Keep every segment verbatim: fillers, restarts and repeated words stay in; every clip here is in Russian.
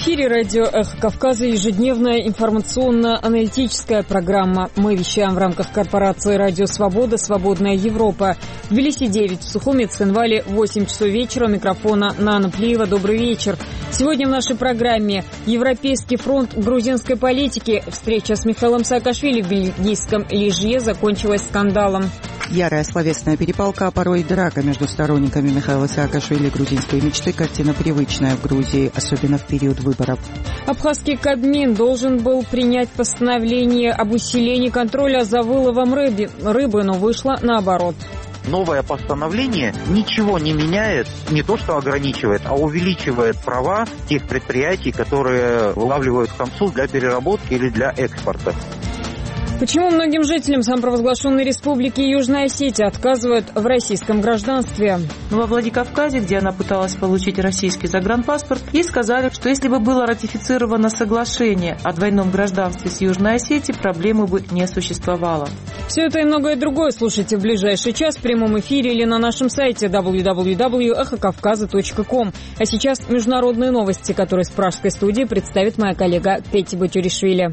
эфире радио «Эхо Кавказа» ежедневная информационно-аналитическая программа. Мы вещаем в рамках корпорации «Радио Свобода», «Свободная Европа». В Тбилиси девять, в Сухуми, Цинвале восемь часов вечера. У микрофона Нана Плиева. Добрый вечер. Сегодня в нашей программе Европейский фронт грузинской политики. Встреча с Михаилом Саакашвили в бельгийском Лижье закончилась скандалом. Ярая словесная перепалка, а порой драка между сторонниками Михаила Саакашвили и грузинской мечты – картина привычная в Грузии, особенно в период выборов. Абхазский Кабмин должен был принять постановление об усилении контроля за выловом рыбы, рыбы, но вышло наоборот. Новое постановление ничего не меняет, не то что ограничивает, а увеличивает права тех предприятий, которые вылавливают хамсу для переработки или для экспорта. Почему многим жителям самопровозглашенной республики Южная Осетия отказывают в российском гражданстве? Во Владикавказе, где она пыталась получить российский загранпаспорт, ей сказали, что если бы было ратифицировано соглашение о двойном гражданстве с Южной Осетией, проблемы бы не существовало. Все это и многое другое слушайте в ближайший час в прямом эфире или на нашем сайте дабл ю дабл ю дабл ю точка эхо кавказа точка ком. А сейчас международные новости, которые с пражской студии представит моя коллега Петти Батюришвили.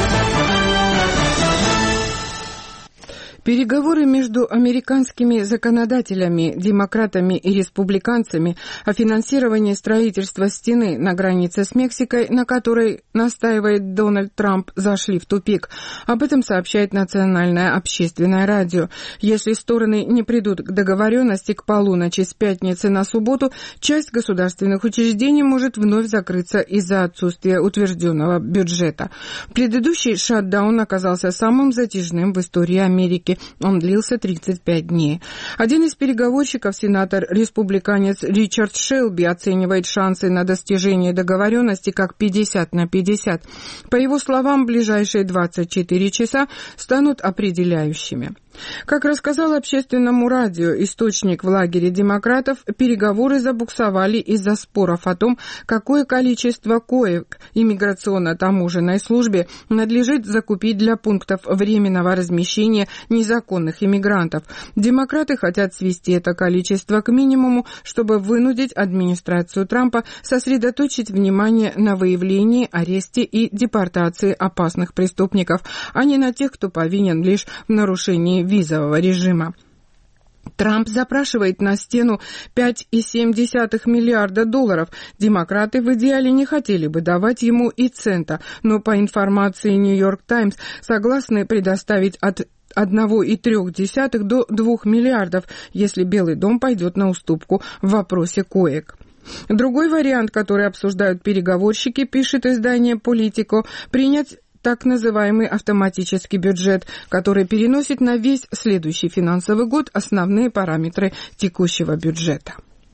Переговоры между американскими законодателями, демократами и республиканцами о финансировании строительства стены на границе с Мексикой, на которой настаивает Дональд Трамп, зашли в тупик. Об этом сообщает Национальное общественное радио. Если стороны не придут к договоренности к полуночи с пятницы на субботу, часть государственных учреждений может вновь закрыться из-за отсутствия утвержденного бюджета. Предыдущий шатдаун оказался самым затяжным в истории Америки. Он длился тридцать пять дней. Один из переговорщиков, сенатор-республиканец Ричард Шелби, оценивает шансы на достижение договоренности как пятьдесят на пятьдесят. По его словам, ближайшие двадцать четыре часа станут определяющими. Как рассказал общественному радио источник в лагере демократов, переговоры забуксовали из-за споров о том, какое количество коек иммиграционно-таможенной службе надлежит закупить для пунктов временного размещения незаконных иммигрантов. Демократы хотят свести это количество к минимуму, чтобы вынудить администрацию Трампа сосредоточить внимание на выявлении, аресте и депортации опасных преступников, а не на тех, кто повинен лишь в нарушении визового режима. Трамп запрашивает на стену пять целых семь десятых миллиарда долларов. Демократы в идеале не хотели бы давать ему и цента, но по информации Нью-Йорк Таймс согласны предоставить от одна целых три десятых до двух миллиардов, если Белый дом пойдет на уступку в вопросе коек. Другой вариант, который обсуждают переговорщики, пишет издание «Политико», принять так называемый автоматический бюджет, который переносит на весь следующий финансовый год основные параметры текущего бюджета.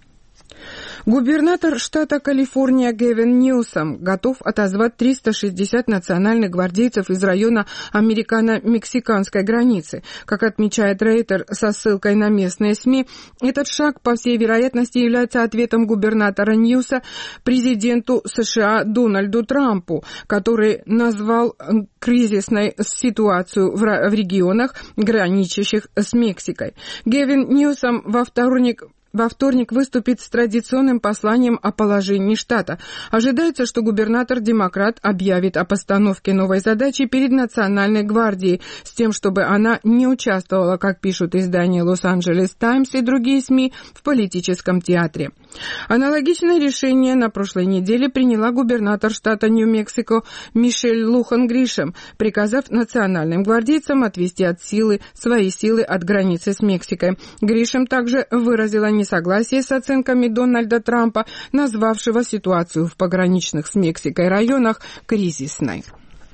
Губернатор штата Калифорния Гэвин Ньюсом готов отозвать триста шестьдесят национальных гвардейцев из района американо-мексиканской границы. Как отмечает Рейтер со ссылкой на местные СМИ, этот шаг, по всей вероятности, является ответом губернатора Ньюса президенту США Дональду Трампу, который назвал кризисной ситуацию в регионах, граничащих с Мексикой. Гэвин Ньюсом во вторник Во вторник выступит с традиционным посланием о положении штата. Ожидается, что губернатор-демократ объявит о постановке новой задачи перед Национальной гвардией с тем, чтобы она не участвовала, как пишут издания «Лос-Анджелес Таймс» и другие СМИ, в политическом театре. Аналогичное решение на прошлой неделе приняла губернатор штата Нью-Мексико Мишель Лухан Гришэм, приказав национальным гвардейцам отвести от силы свои силы от границы с Мексикой. Гришэм также выразила несогласие с оценками Дональда Трампа, назвавшего ситуацию в пограничных с Мексикой районах кризисной.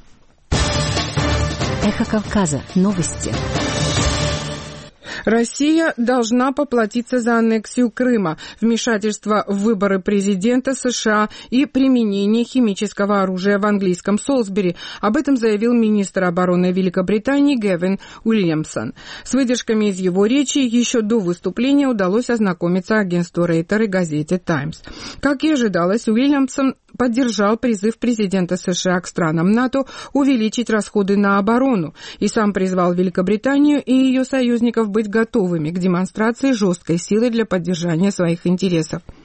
Эхо Кавказа. Новости. Россия должна поплатиться за аннексию Крыма, вмешательство в выборы президента США и применение химического оружия в английском Солсбери. Об этом заявил министр обороны Великобритании Гэвин Уильямсон. С выдержками из его речи еще до выступления удалось ознакомиться агентству Рейтер и газете «Таймс». Как и ожидалось, Уильямсон поддержал призыв президента США к странам НАТО увеличить расходы на оборону и сам призвал Великобританию и ее союзников быть готовыми к демонстрации жесткой силы для поддержания своих интересов.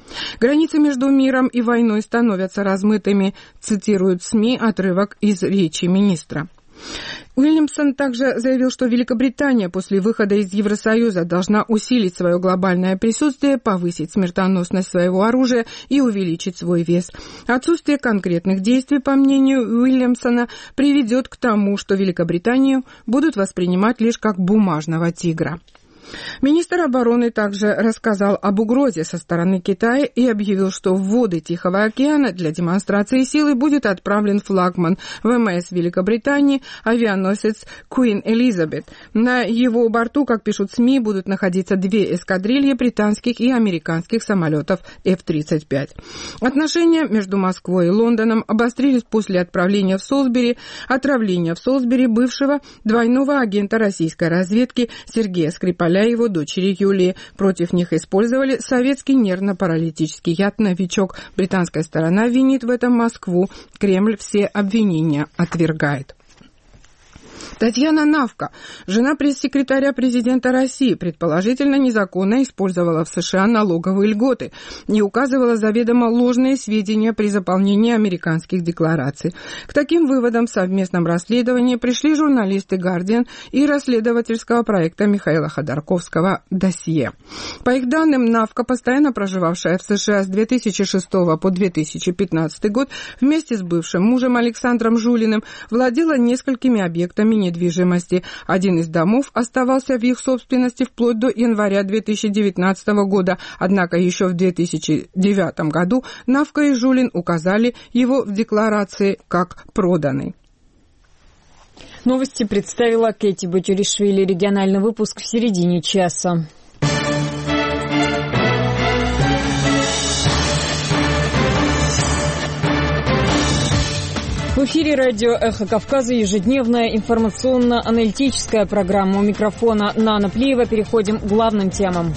Границы между миром и войной становятся размытыми, цитируют СМИ отрывок из речи министра. Уильямсон также заявил, что Великобритания после выхода из Евросоюза должна усилить свое глобальное присутствие, повысить смертоносность своего оружия и увеличить свой вес. Отсутствие конкретных действий, по мнению Уильямсона, приведет к тому, что Великобританию будут воспринимать лишь как бумажного тигра. Министр обороны также рассказал об угрозе со стороны Китая и объявил, что в воды Тихого океана для демонстрации силы будет отправлен флагман ВМС Великобритании авианосец Queen Elizabeth. На его борту, как пишут СМИ, будут находиться две эскадрильи британских и американских самолетов эф тридцать пять. Отношения между Москвой и Лондоном обострились после отправления в Солсбери, отравления в Солсбери бывшего двойного агента российской разведки Сергея Скрипаля и его дочери Юлии. Против них использовали советский нервно-паралитический яд «Новичок». Британская сторона винит в этом Москву. Кремль все обвинения отвергает. Татьяна Навка, жена пресс-секретаря президента России, предположительно незаконно использовала в США налоговые льготы и указывала заведомо ложные сведения при заполнении американских деклараций. К таким выводам в совместном расследовании пришли журналисты «Гардиан» и расследовательского проекта Михаила Ходорковского «Досье». По их данным, Навка, постоянно проживавшая в США с две тысячи шестого по две тысячи пятнадцатый год, вместе с бывшим мужем Александром Жулиным владела несколькими объектами недвижимости. Один из домов оставался в их собственности вплоть до января две тысячи девятнадцатого года, однако еще в две тысячи девятом году Навка и Жулин указали его в декларации как проданный. Новости представила Кэти Батюришвили. Региональный выпуск в середине часа. В эфире радио «Эхо Кавказа» ежедневная информационно-аналитическая программа. У микрофона Нана Плиева. Переходим к главным темам.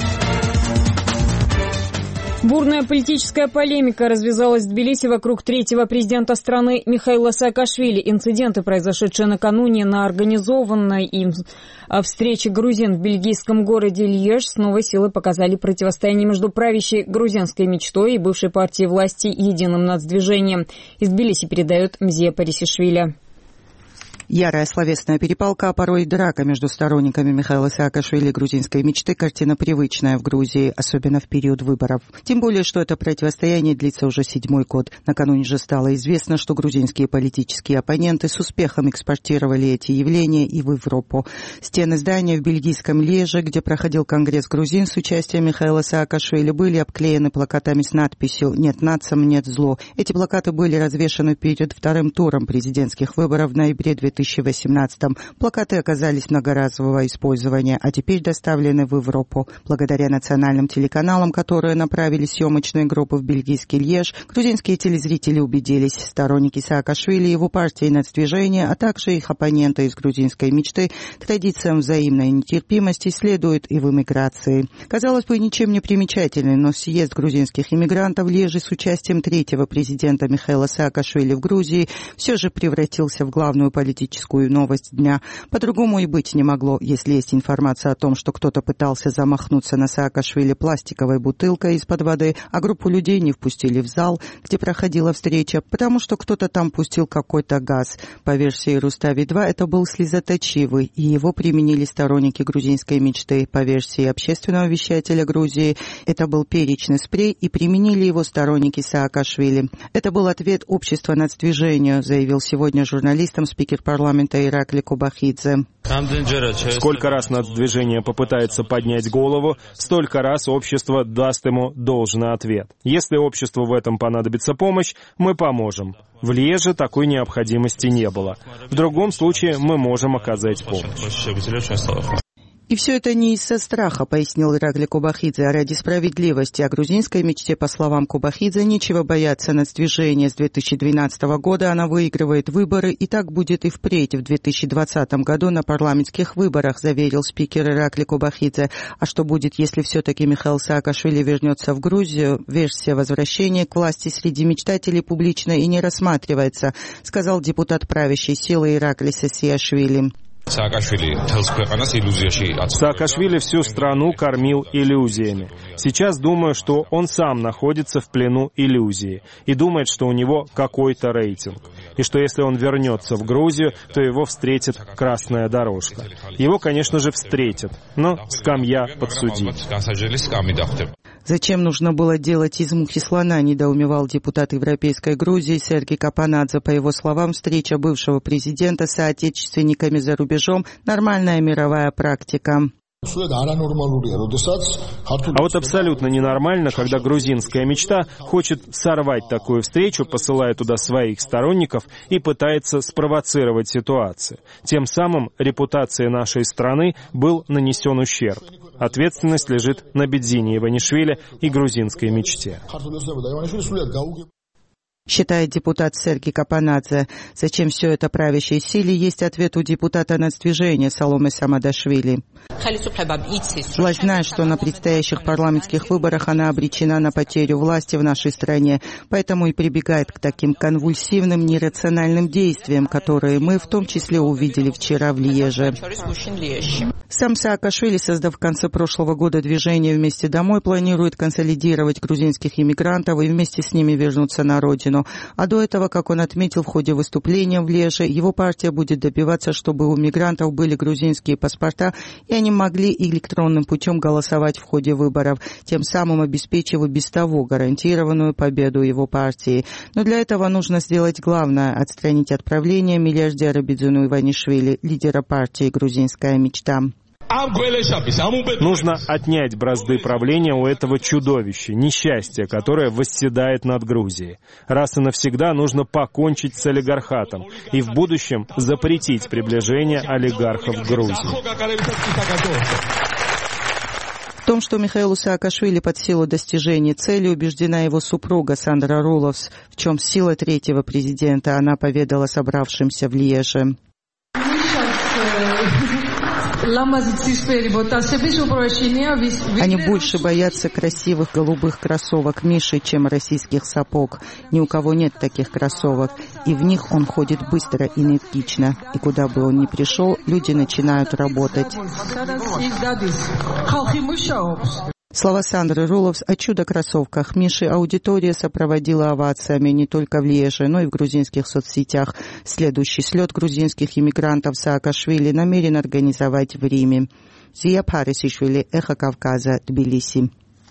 Бурная политическая полемика развязалась в Тбилиси вокруг третьего президента страны Михаила Саакашвили. Инциденты, произошедшие накануне на организованной им встрече грузин в бельгийском городе Льеж, с новой силой показали противостояние между правящей грузинской мечтой и бывшей партией власти «Единым нацдвижением». Из Тбилиси передает Мзия Парисишвили. Ярая словесная перепалка, а порой и драка между сторонниками Михаила Саакашвили и грузинской мечты – картина привычная в Грузии, особенно в период выборов. Тем более, что это противостояние длится уже седьмой год. Накануне же стало известно, что грузинские политические оппоненты с успехом экспортировали эти явления и в Европу. Стены здания в бельгийском Льеже, где проходил конгресс грузин с участием Михаила Саакашвили, были обклеены плакатами с надписью «Нет нациям, нет зло». Эти плакаты были развешаны перед вторым туром президентских выборов в ноябре две тысячи восемнадцатом. Плакаты оказались многоразового использования, а теперь доставлены в Европу. Благодаря национальным телеканалам, которые направили съемочные группы в бельгийский Льеж, грузинские телезрители убедились, сторонники Саакашвили и его партии нацдвижения, а также их оппоненты из грузинской мечты, традициям взаимной нетерпимости следуют и в эмиграции. Казалось бы, ничем не примечательный, но съезд грузинских иммигрантов в Льеже с участием третьего президента Михаила Саакашвили в Грузии все же превратился в главную политическую новость дня. По-другому и быть не могло, если есть информация о том, что кто-то пытался замахнуться на Саакашвили пластиковой бутылкой из-под воды, а группу людей не впустили в зал, где проходила встреча, потому что кто-то там пустил какой-то газ. По версии Рустави-два это был слезоточивый, и его применили сторонники грузинской мечты. По версии общественного вещателя Грузии это был перечный спрей, и применили его сторонники Саакашвили. Это был ответ общества нацдвижению, заявил сегодня журналистам спикер парламента Иракли Кубахидзе. Сколько раз нацдвижение попытается поднять голову, столько раз общество даст ему должный ответ. Если обществу в этом понадобится помощь, мы поможем. В Льеже такой необходимости не было. В другом случае мы можем оказать помощь. И все это не из-за страха, пояснил Иракли Кубахидзе, а ради справедливости. О грузинской мечте, по словам Кубахидзе, нечего бояться нацдвижения. С две тысячи двенадцатого года она выигрывает выборы, и так будет и впредь. В две тысячи двадцатом году на парламентских выборах, заверил спикер Иракли Кубахидзе. А что будет, если все-таки Михаил Саакашвили вернется в Грузию? Версия возвращения к власти среди мечтателей публично и не рассматривается, сказал депутат правящей силы Иракли Сесиашвили. Саакашвили всю страну кормил иллюзиями. Сейчас думаю, что он сам находится в плену иллюзии и думает, что у него какой-то рейтинг. И что если он вернется в Грузию, то его встретит красная дорожка. Его, конечно же, встретят, но скамья подсудимых. Зачем нужно было делать из мухи слона, недоумевал депутат Европейской Грузии Сергей Капанадзе. По его словам, встреча бывшего президента с соотечественниками за рубежом – нормальная мировая практика. А вот абсолютно ненормально, когда грузинская мечта хочет сорвать такую встречу, посылая туда своих сторонников и пытается спровоцировать ситуацию. Тем самым репутации нашей страны был нанесен ущерб. Ответственность лежит на Бедзине Иванишвили и грузинской мечте. Считает депутат Сергей Капанадзе. Зачем все это правящей силе, есть ответ у депутата нацдвижения Саломе Самадашвили. Власть знает, что на предстоящих парламентских выборах она обречена на потерю власти в нашей стране, поэтому и прибегает к таким конвульсивным, нерациональным действиям, которые мы в том числе увидели вчера в Льеже. Сам Саакашвили, создав в конце прошлого года движение «Вместе домой», планирует консолидировать грузинских иммигрантов и вместе с ними вернуться на родину. А до этого, как он отметил в ходе выступления в Льеже, его партия будет добиваться, чтобы у мигрантов были грузинские паспорта, и они могли электронным путем голосовать в ходе выборов, тем самым обеспечив и без того гарантированную победу его партии. Но для этого нужно сделать главное – отстранить от правления миллиардера Бедзину Иванишвили, лидера партии «Грузинская мечта». Нужно отнять бразды правления у этого чудовища, несчастья, которое восседает над Грузией. Раз и навсегда нужно покончить с олигархатом и в будущем запретить приближение олигархов к Грузии. В том, что Михаилу Саакашвили под силу достижения цели, убеждена его супруга Сандра Руловс, в чем сила третьего президента, она поведала собравшимся в Льеже. Они больше боятся красивых голубых кроссовок Миши, чем российских сапог. Ни у кого нет таких кроссовок, и в них он ходит быстро и энергично. И куда бы он ни пришел, люди начинают работать. Слова Сандры Руловс о чудо-кроссовках Миши аудитория сопроводила овациями не только в Льеже, но и в грузинских соцсетях. Следующий слет грузинских иммигрантов Саакашвили намерен организовать в Риме. Зия Парисишвили, Эхо Кавказа, Тбилиси.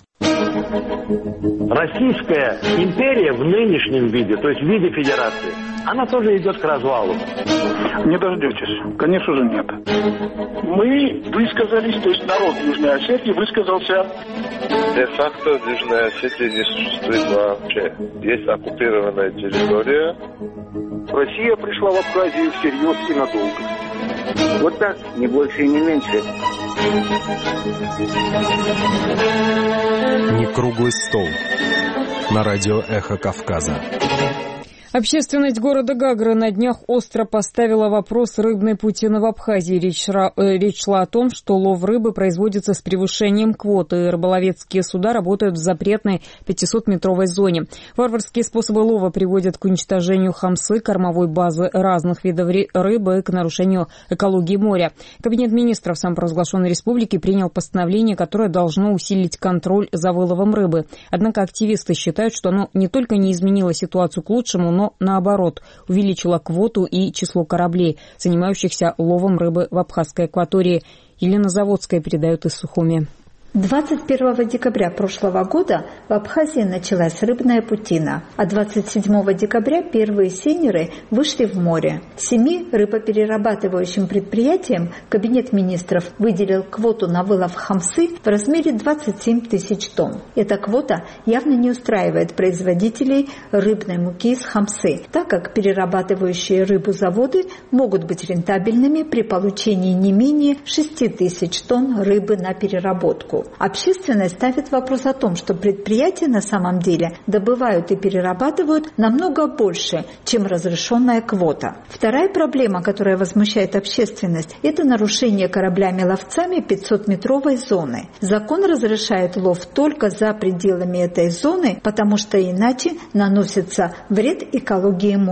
Российская империя в нынешнем виде, то есть в виде федерации, она тоже идет к развалу. Не дождетесь. Конечно же, нет. Мы высказались, то есть народ Южной Осетии высказался. Де-факто Южная Осетия не существует вообще. Есть оккупированная территория. Россия пришла в Абхазию всерьез и надолго. Вот так, не больше и не меньше. Не круглый стол. На радио «Эхо Кавказа». Общественность города Гагры на днях остро поставила вопрос рыбной путины в Абхазии. Речь, речь шла о том, что лов рыбы производится с превышением квоты. Рыболовецкие суда работают в запретной пятисотметровой зоне. Варварские способы лова приводят к уничтожению хамсы, кормовой базы разных видов рыбы, к нарушению экологии моря. Кабинет министров самопровозглашенной республики принял постановление, которое должно усилить контроль за выловом рыбы. Однако активисты считают, что оно не только не изменило ситуацию к лучшему, но наоборот, увеличила квоту и число кораблей, занимающихся ловом рыбы в Абхазской акватории. Елена Заводская передает из Сухуми. двадцать первого декабря прошлого года в Абхазии началась рыбная путина, а двадцать седьмого декабря первые сейнеры вышли в море. Семи рыбоперерабатывающим предприятиям Кабинет министров выделил квоту на вылов хамсы в размере двадцать семь тысяч тонн. Эта квота явно не устраивает производителей рыбной муки из хамсы, так как перерабатывающие рыбу заводы могут быть рентабельными при получении не менее шести тысяч тонн рыбы на переработку. Общественность ставит вопрос о том, что предприятия на самом деле добывают и перерабатывают намного больше, чем разрешенная квота. Вторая проблема, которая возмущает общественность, это нарушение кораблями-ловцами пятисотметровой зоны. Закон разрешает лов только за пределами этой зоны, потому что иначе наносится вред экологии моря.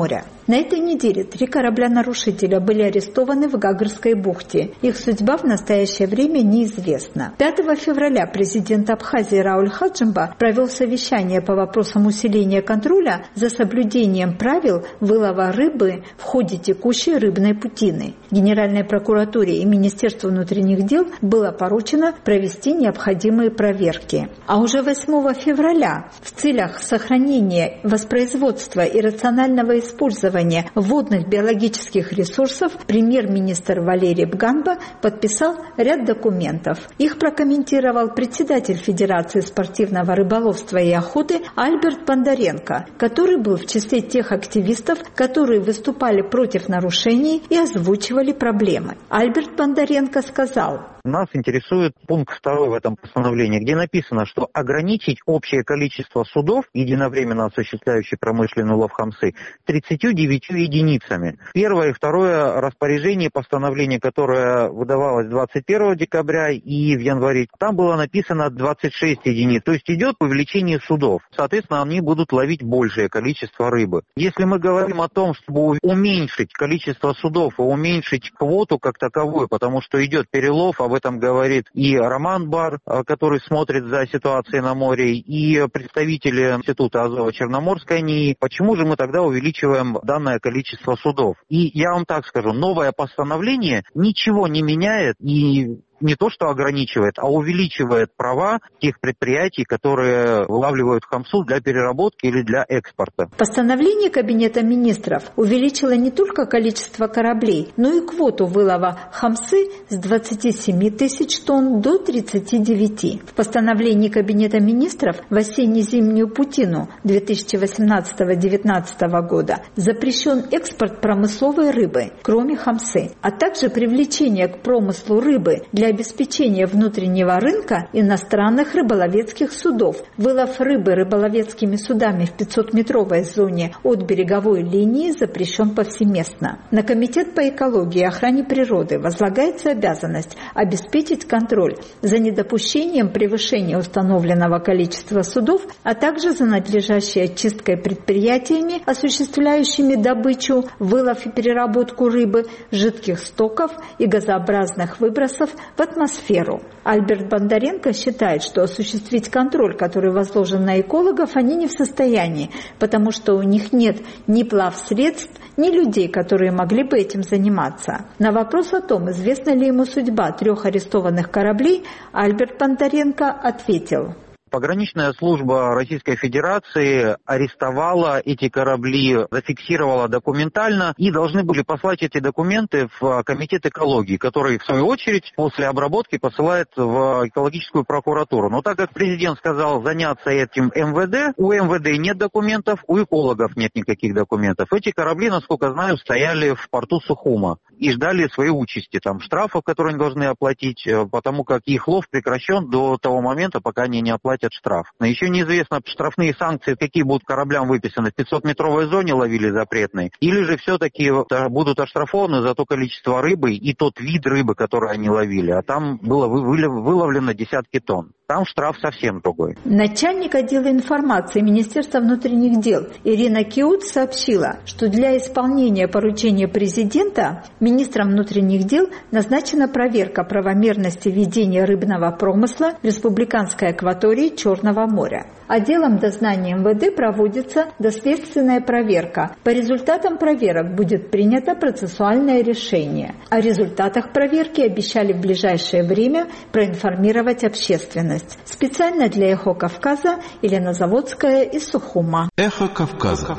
На этой неделе три корабля-нарушителя были арестованы в Гагарской бухте. Их судьба в настоящее время неизвестна. пятого февраля президент Абхазии Рауль Хаджимба провел совещание по вопросам усиления контроля за соблюдением правил вылова рыбы в ходе текущей рыбной путины. Генеральной прокуратуре и Министерству внутренних дел было поручено провести необходимые проверки. А уже восьмого февраля в целях сохранения, воспроизводства и рационального использования водных биологических ресурсов премьер-министр Валерий Бганба подписал ряд документов. Их прокомментировал председатель Федерации спортивного рыболовства и охоты Альберт Бондаренко, который был в числе тех активистов, которые выступали против нарушений и озвучивали проблемы. Альберт Бондаренко сказал: Нас интересует пункт второй в этом постановлении, где написано, что ограничить общее количество судов, единовременно осуществляющих промышленный улов хамсы, тридцатью девятью единицами. Первое и второе распоряжение постановления, которое выдавалось двадцать первого декабря и в январе, там было написано двадцать шесть единиц. То есть идет увеличение судов. Соответственно, они будут ловить большее количество рыбы. Если мы говорим о том, чтобы уменьшить количество судов и уменьшить квоту как таковую, потому что идет перелов, об этом говорит и Роман Бар, который смотрит за ситуацией на море, и представители Института Азово-Черноморской НИИ. Почему же мы тогда увеличиваем данное количество судов? И я вам так скажу, новое постановление ничего не меняет и не то что ограничивает, а увеличивает права тех предприятий, которые вылавливают хамсу для переработки или для экспорта. Постановление Кабинета министров увеличило не только количество кораблей, но и квоту вылова хамсы с двадцати семи тысяч тонн до тридцати девяти. В постановлении Кабинета министров в осенне-зимнюю путину две тысячи восемнадцатого — две тысячи девятнадцатого года запрещен экспорт промысловой рыбы, кроме хамсы, а также привлечение к промыслу рыбы для обеспечения внутреннего рынка иностранных рыболовецких судов. Вылов рыбы рыболовецкими судами в пятисотметровой зоне от береговой линии запрещен повсеместно. На Комитет по экологии и охране природы возлагается обязанность обеспечить контроль за недопущением превышения установленного количества судов, а также за надлежащей очисткой предприятиями, осуществляющими добычу, вылов и переработку рыбы, жидких стоков и газообразных выбросов в атмосферу. Альберт Бондаренко считает, что осуществить контроль, который возложен на экологов, они не в состоянии, потому что у них нет ни плавсредств, ни людей, которые могли бы этим заниматься. На вопрос о том, известна ли ему судьба трех арестованных кораблей, Альберт Бондаренко ответил: Пограничная служба Российской Федерации арестовала эти корабли, зафиксировала документально и должны были послать эти документы в Комитет экологии, который, в свою очередь, после обработки посылает в экологическую прокуратуру. Но так как президент сказал заняться этим эм вэ дэ, у эм вэ дэ нет документов, у экологов нет никаких документов. Эти корабли, насколько знаю, стояли в порту Сухума и ждали своей участи, там, штрафов, которые они должны оплатить, потому как их лов прекращен до того момента, пока они не оплатят штраф. Но еще неизвестно штрафные санкции, какие будут кораблям выписаны. В пятисотметровой зоне ловили запретной. Или же все-таки будут оштрафованы за то количество рыбы и тот вид рыбы, который они ловили. А там было выловлено десятки тонн. Там штраф совсем другой. Начальник отдела информации Министерства внутренних дел Ирина Киут сообщила, что для исполнения поручения президента министром внутренних дел назначена проверка правомерности ведения рыбного промысла в республиканской акватории Черного моря. Отделом дознания эм вэ дэ проводится доследственная проверка. По результатам проверок будет принято процессуальное решение. О результатах проверки обещали в ближайшее время проинформировать общественность. Специально для «Эхо Кавказа» Елена Заводская из Сухума. «Эхо Кавказа».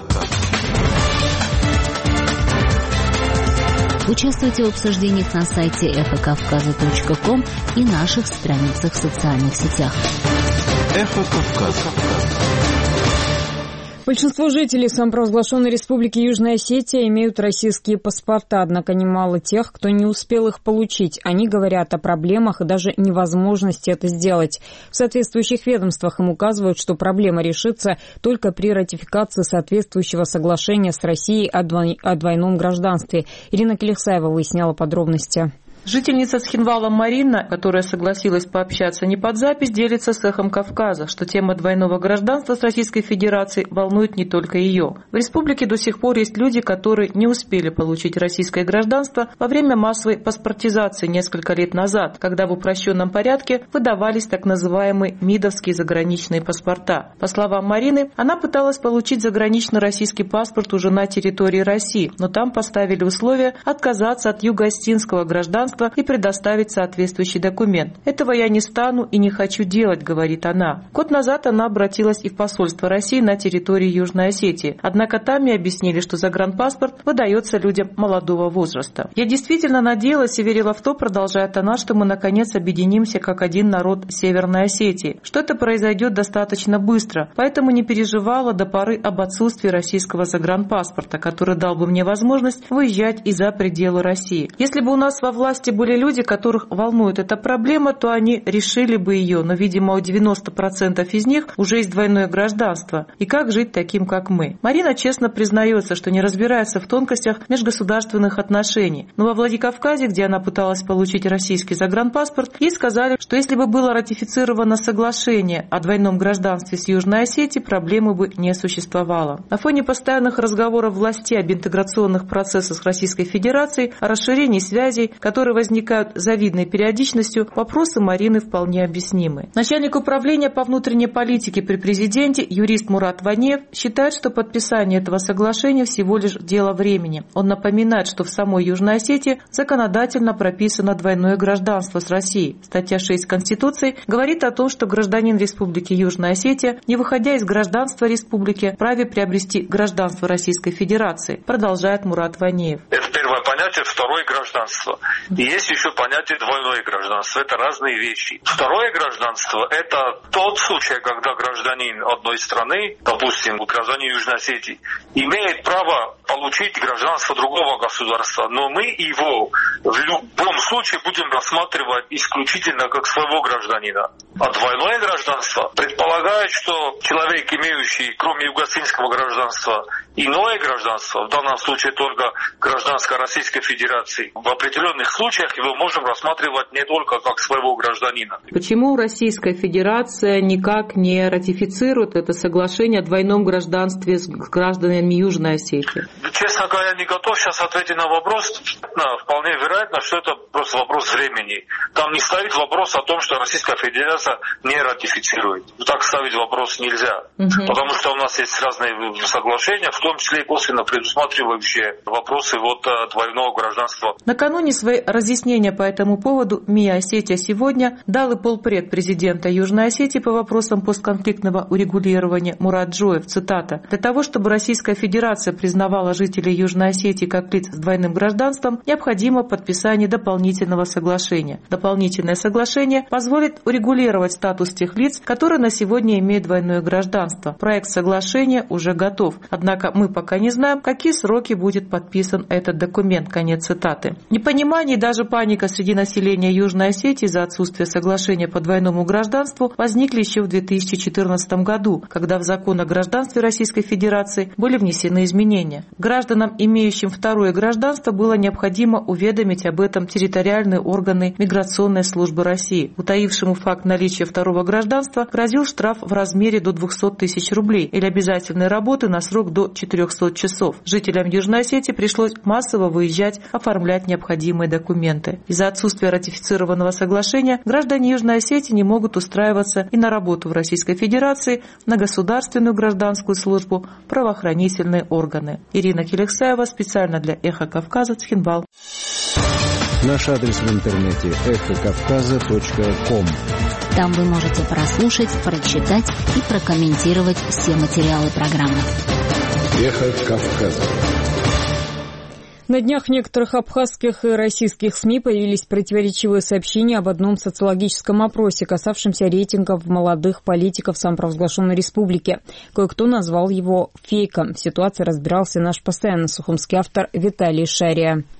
Участвуйте в обсуждениях на сайте эхо кавказа точка ком и наших страницах в социальных сетях. «Эхо Кавказа». Большинство жителей самопровозглашенной республики Южная Осетия имеют российские паспорта, однако немало тех, кто не успел их получить. Они говорят о проблемах и даже невозможности это сделать. В соответствующих ведомствах им указывают, что проблема решится только при ратификации соответствующего соглашения с Россией о двойном гражданстве. Ирина Келехсаева выясняла подробности. Жительница Цхинвала Марина, которая согласилась пообщаться не под запись, делится с «Эхом Кавказа», что тема двойного гражданства с Российской Федерацией волнует не только ее. В республике до сих пор есть люди, которые не успели получить российское гражданство во время массовой паспортизации несколько лет назад, когда в упрощенном порядке выдавались так называемые МИДовские заграничные паспорта. По словам Марины, она пыталась получить заграничный российский паспорт уже на территории России, но там поставили условие отказаться от юго-остинского гражданства и предоставить соответствующий документ. «Этого я не стану и не хочу делать», — говорит она. Год назад она обратилась и в посольство России на территории Южной Осетии. Однако там ей объяснили, что загранпаспорт выдается людям молодого возраста. «Я действительно надеялась и верила в то, — продолжает она, — что мы наконец объединимся как один народ Северной Осетии, что это произойдет достаточно быстро, поэтому не переживала до поры об отсутствии российского загранпаспорта, который дал бы мне возможность выезжать и за пределы России. Если бы у нас во власти были люди, которых волнует эта проблема, то они решили бы ее, но, видимо, у девяноста процентов из них уже есть двойное гражданство. И как жить таким, как мы?» Марина честно признается, что не разбирается в тонкостях межгосударственных отношений, но во Владикавказе, где она пыталась получить российский загранпаспорт, ей сказали, что если бы было ратифицировано соглашение о двойном гражданстве с Южной Осетией, проблемы бы не существовало. На фоне постоянных разговоров властей об интеграционных процессах с Российской Федерацией, о расширении связей, которые возникают с завидной периодичностью, вопросы Марины вполне объяснимы. Начальник управления по внутренней политике при президенте, юрист Мурат Ванеев, считает, что подписание этого соглашения всего лишь дело времени. Он напоминает, что в самой Южной Осетии законодательно прописано двойное гражданство с Россией. Статья шесть Конституции говорит о том, что гражданин Республики Южная Осетия, не выходя из гражданства республики, вправе приобрести гражданство Российской Федерации, продолжает Мурат Ванеев. Это первое понятие, второе гражданство. И есть еще понятие двойное гражданство. Это разные вещи. Второе гражданство – это тот случай, когда гражданин одной страны, допустим, гражданин Южной Осетии, имеет право получить гражданство другого государства, но мы его в любом случае будем рассматривать исключительно как своего гражданина. А двойное гражданство предполагает, что человек, имеющий, кроме юго-осетинского гражданства, иное гражданство, в данном случае только гражданство Российской Федерации, в определенных случаях его можем рассматривать не только как своего гражданина. Почему Российская Федерация никак не ратифицирует это соглашение о двойном гражданстве с гражданами Южной Осетии? Честно говоря, не готов сейчас ответить на вопрос. Вполне вероятно, что это просто вопрос времени. Там не стоит вопрос о том, что Российская Федерация не ратифицирует. Так ставить вопрос нельзя. Угу. Потому что у нас есть разные соглашения, в том числе и косвенно предусматривающие вопросы вот двойного гражданства. Накануне свои разъяснения по этому поводу МИА «Осетия сегодня» дал и полпред президента Южной Осетии по вопросам постконфликтного урегулирования Мурат Джоев, цитата: «Для того, чтобы Российская Федерация признавала жителей Южной Осетии как лиц с двойным гражданством, необходимо подписание дополнительного соглашения. Дополнительное соглашение позволит урегулировать статус тех лиц, которые на сегодня имеют двойное гражданство. Проект соглашения уже готов. Однако мы пока не знаем, какие сроки будет подписан этот документ». Конец цитаты. Непонимание и даже паника среди населения Южной Осетии из-за отсутствия соглашения по двойному гражданству возникли еще в две тысячи четырнадцатом году, когда в закон о гражданстве Российской Федерации были внесены изменения. Гражданам, имеющим второе гражданство, было необходимо уведомить об этом территориальные органы Миграционной службы России. Утаившему факт наличия второго гражданства грозил штраф в размере до двухсот тысяч рублей или обязательной работы на срок до четырехсот часов. Жителям Южной Осетии пришлось массово выезжать, оформлять необходимые документы. Из-за отсутствия ратифицированного соглашения граждане Южной Осетии не могут устраиваться и на работу в Российской Федерации, на государственную гражданскую службу, правоохранительные органы. Ирина Келексаева специально для «Эхо Кавказа», Цхинвал. Наш адрес в интернете эхо кавказа точка ком. Там вы можете прослушать, прочитать и прокомментировать все материалы программы. «Эхо Кавказа». На днях в некоторых абхазских и российских СМИ появились противоречивые сообщения об одном социологическом опросе, касавшемся рейтингов молодых политиков самопровозглашенной республики. Кое-кто назвал его фейком. В ситуации разбирался наш постоянный сухумский автор Виталий Шария.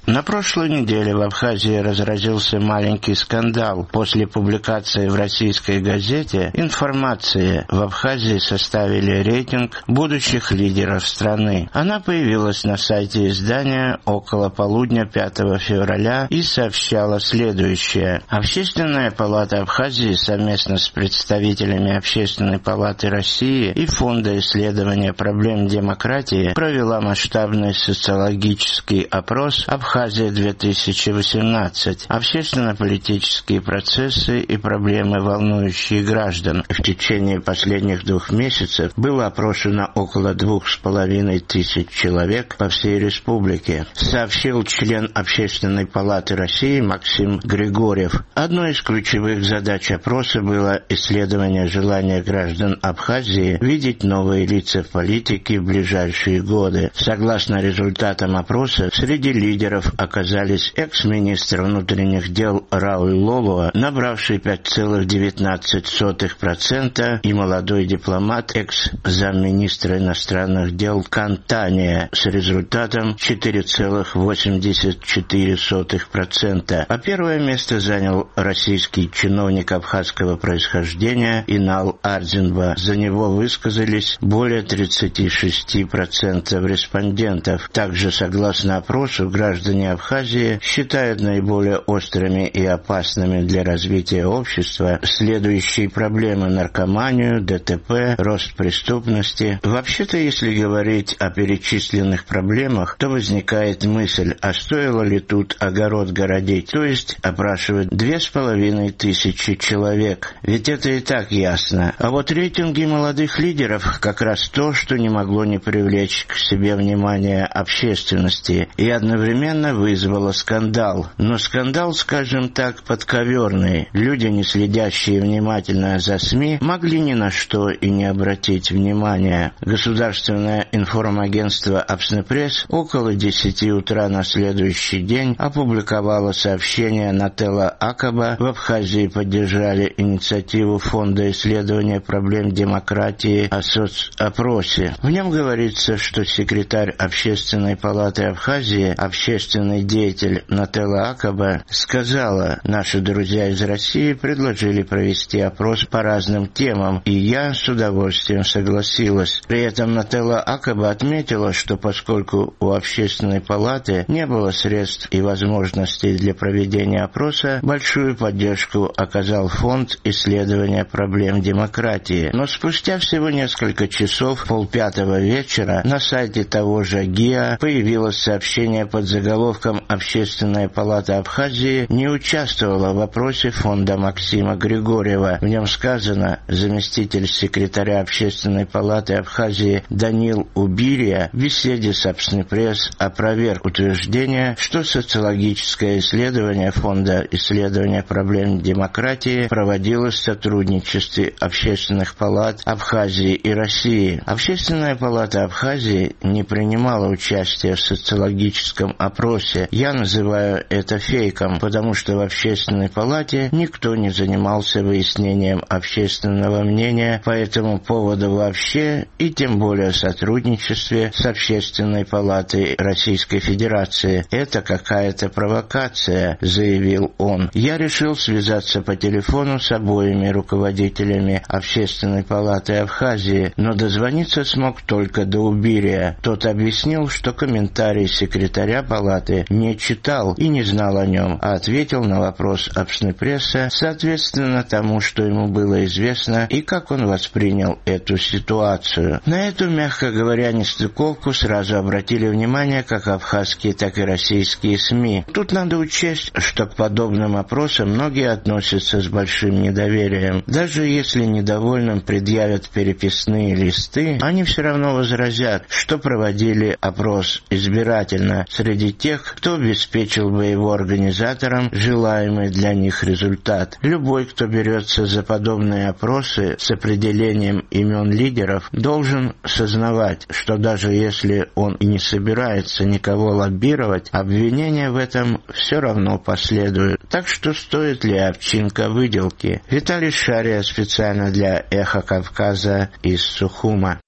На прошлой неделе в Абхазии разразился маленький скандал. После публикации в российской газете информации в Абхазии составили рейтинг будущих лидеров страны. Она появилась на сайте издания около полудня пятого февраля и сообщала следующее. Общественная палата Абхазии совместно с представителями Общественной палаты России и Фонда исследования проблем демократии провела масштабный социологический опрос «Абхазия две тысячи восемнадцать. Общественно-политические процессы и проблемы, волнующие граждан». В течение последних двух месяцев было опрошено около двух с половиной тысяч человек по всей республике, сообщил член Общественной палаты России Максим Григорьев. Одной из ключевых задач опроса было исследование желания граждан Абхазии видеть новые лица в политике в ближайшие годы. Согласно результатам опроса, среди лидеров оказались экс-министр внутренних дел Рауль Лолуа, набравший пять целых девятнадцать сотых процента, и молодой дипломат, экс-замминистра иностранных дел Кантания с результатом четыре целых восемьдесят четыре сотых процента. А первое место занял российский чиновник абхазского происхождения Инал Ардзинба. За него высказались более тридцать шесть процентов респондентов. Также, согласно опросу, граждане Абхазии считают наиболее острыми и опасными для развития общества следующие проблемы: наркоманию, ДТП, рост преступности. Вообще-то, если говорить о перечисленных проблемах, то возникает мысль, а стоило ли тут огород городить, то есть опрашивать две с половиной тысячи человек. Ведь это и так ясно. А вот рейтинги молодых лидеров как раз то, что не могло не привлечь к себе внимание общественности и одновременно вызвало скандал. Но скандал, скажем так, подковерный. Люди, не следящие внимательно за СМИ, могли ни на что и не обратить внимания. Государственное информагентство «Апснепресс» около десяти утра на следующий день опубликовало сообщение Нателла Акаба. В Абхазии поддержали инициативу Фонда исследования проблем демократии о соцопросе. В нем говорится, что секретарь Общественной палаты Абхазии, общественный деятель Нателла Акаба, сказала: «Наши друзья из России предложили провести опрос по разным темам, и я с удовольствием согласилась». При этом Нателла Акаба отметила, что поскольку у Общественной палаты не было средств и возможностей для проведения опроса, большую поддержку оказал Фонд исследования проблем демократии. Но спустя всего несколько часов, полпятого вечера, на сайте того же ГИА появилось сообщение под заголовком «Общественная палата Абхазии не участвовала в опросе фонда Максима Григорьева». В нем сказано: заместитель секретаря Общественной палаты Абхазии Данил Убирия в беседе с Апснепресс опроверг утверждение, что социологическое исследование Фонда исследования проблем демократии проводилось в сотрудничестве общественных палат Абхазии и России. Общественная палата Абхазии не принимала участия в социологическом опросе. Я называю это фейком, потому что в Общественной палате никто не занимался выяснением общественного мнения по этому поводу вообще, и тем более в сотрудничестве с Общественной палатой Российской Федерации. Это какая-то провокация, заявил он. Я решил связаться по телефону с обоими руководителями Общественной палаты Абхазии, но дозвониться смог только до Убирия. Тот объяснил, что комментарий секретаря палаты не читал и не знал о нем, а ответил на вопрос Апснепресса соответственно тому, что ему было известно и как он воспринял эту ситуацию. На эту, мягко говоря, нестыковку сразу обратили внимание как абхазские, так и российские СМИ. Тут надо учесть, что к подобным опросам многие относятся с большим недоверием. Даже если недовольным предъявят переписные листы, они все равно возразят, что проводили опрос избирательно среди тех, кто обеспечил бы его организаторам желаемый для них результат. Любой, кто берется за подобные опросы с определением имен лидеров, должен сознавать, что даже если он и не собирается никого лоббировать, обвинения в этом все равно последуют. Так что стоит ли овчинка выделки? Виталий Шария специально для «Эхо Кавказа» из Сухума.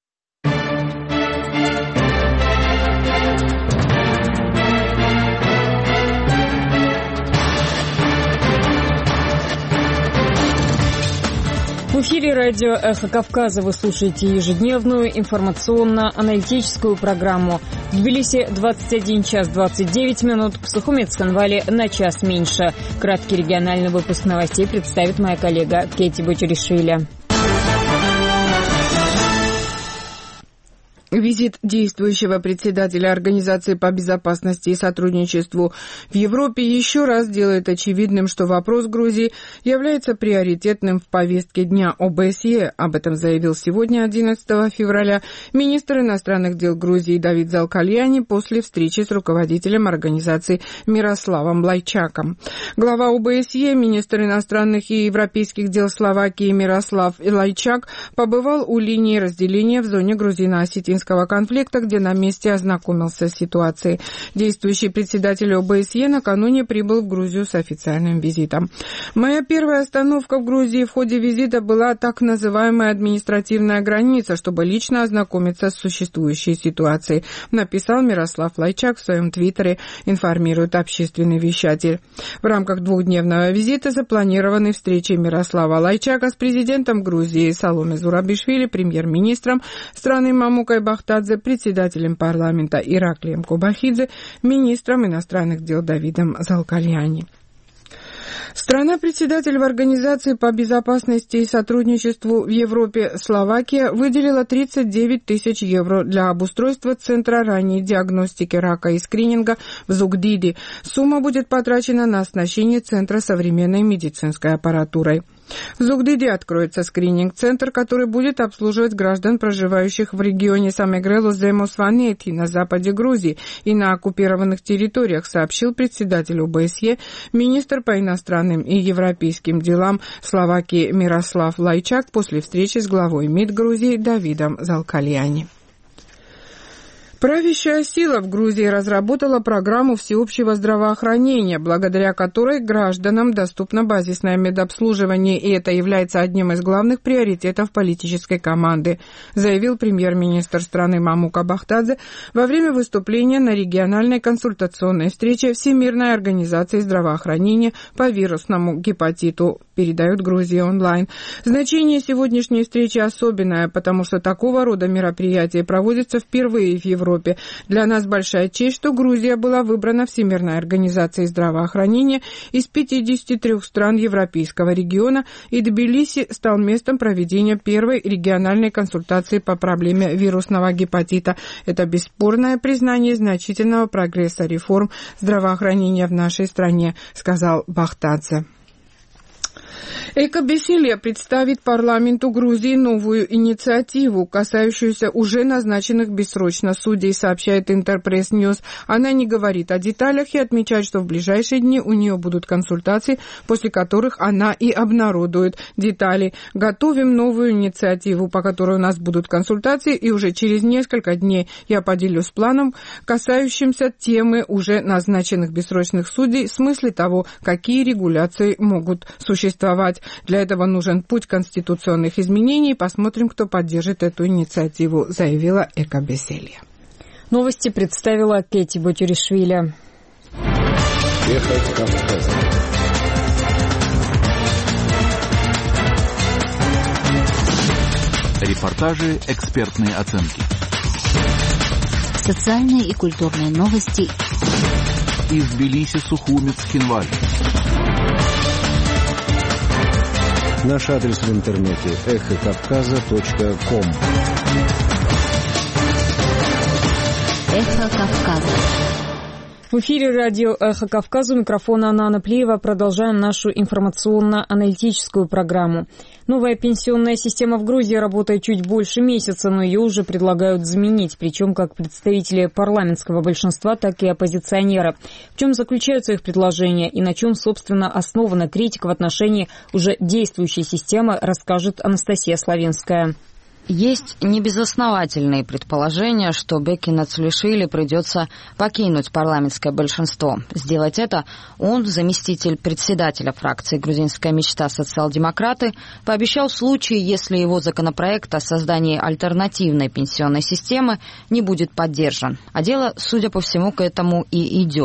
В эфире радио «Эхо Кавказа» вы слушаете ежедневную информационно-аналитическую программу. В Тбилиси двадцать один час двадцать девять минут, в Сухуми Цхинвале на час меньше. Краткий региональный выпуск новостей представит моя коллега Кейти Бочеришвили. Визит действующего председателя Организации по безопасности и сотрудничеству в Европе еще раз делает очевидным, что вопрос Грузии является приоритетным в повестке дня О Бэ Эс Е. Об этом заявил сегодня, одиннадцатого февраля, министр иностранных дел Грузии Давид Залкальяни после встречи с руководителем организации Мирославом Лайчаком. Глава О Бэ Эс Е, министр иностранных и европейских дел Словакии Мирослав Лайчак побывал у линии разделения в зоне грузино-осетинской конфликта, где на месте ознакомился с ситуацией. Действующий председатель О Бэ Эс Е накануне прибыл в Грузию с официальным визитом. Моя первая остановка в Грузии в ходе визита была так называемая административная граница, чтобы лично ознакомиться с существующей ситуацией, написал Мирослав Лайчак в своем твиттере, информирует общественный вещатель. В рамках двухдневного визита запланированы встречи Мирослава Лайчака с президентом Грузии Саломе Зурабишвили, премьер-министром страны Мамукой Бахтадзе, председателем парламента Ираклием Кобахидзе, министром иностранных дел Давидом Залкальяни. Страна-председатель в Организации по безопасности и сотрудничеству в Европе Словакия выделила тридцать девять тысяч евро для обустройства Центра ранней диагностики рака и скрининга в Зугдиди. Сумма будет потрачена на оснащение центра современной медицинской аппаратурой. В Зугдиди откроется скрининг-центр, который будет обслуживать граждан, проживающих в регионе Самегрело-Земосванети на западе Грузии и на оккупированных территориях, сообщил председатель О Бэ Эс Е, министр по иностранным и европейским делам Словакии Мирослав Лайчак после встречи с главой МИД Грузии Давидом Залкальяни. Правящая сила в Грузии разработала программу всеобщего здравоохранения, благодаря которой гражданам доступно базисное медобслуживание, и это является одним из главных приоритетов политической команды, заявил премьер-министр страны Мамука Бахтадзе во время выступления на региональной консультационной встрече Всемирной организации здравоохранения по вирусному гепатиту, передает Грузия онлайн. Значение сегодняшней встречи особенное, потому что такого рода мероприятия проводятся впервые в Европе. Для нас большая честь, что Грузия была выбрана Всемирной организацией здравоохранения из пятидесяти трёх стран Европейского региона, и Тбилиси стал местом проведения первой региональной консультации по проблеме вирусного гепатита. Это бесспорное признание значительного прогресса реформ здравоохранения в нашей стране, сказал Бахтадзе. Экобеселье представит парламенту Грузии новую инициативу, касающуюся уже назначенных бессрочно судей, сообщает Интерпресс Ньюс. Она не говорит о деталях и отмечает, что в ближайшие дни у нее будут консультации, после которых она и обнародует детали. Готовим новую инициативу, по которой у нас будут консультации, и уже через несколько дней я поделюсь планом, касающимся темы уже назначенных бессрочных судей, в смысле того, какие регуляции могут существовать. Для этого нужен путь конституционных изменений. Посмотрим, кто поддержит эту инициативу, заявила Экобеселье. Новости представила Кейти Бочеришвили. Эхо Кавказа. Репортажи, экспертные оценки. Социальные и культурные новости. Из Тбилиси, Сухуми, Цхинвале. Наш адрес в интернете эхо кавказа точка ком. Эхо Кавказа. В эфире радио «Эхо Кавказа», у микрофона Анна Анаплиева. Продолжаем нашу информационно-аналитическую программу. Новая пенсионная система в Грузии работает чуть больше месяца, но ее уже предлагают заменить, причем как представители парламентского большинства, так и оппозиционеры. В чем заключаются их предложения и на чем, собственно, основана критика в отношении уже действующей системы, расскажет Анастасия Славинская. Есть небезосновательные предположения, что Беки Нацулишвили придется покинуть парламентское большинство. Сделать это он, заместитель председателя фракции «Грузинская мечта» социал-демократы, пообещал в случае, если его законопроект о создании альтернативной пенсионной системы не будет поддержан. А дело, судя по всему, к этому и идет.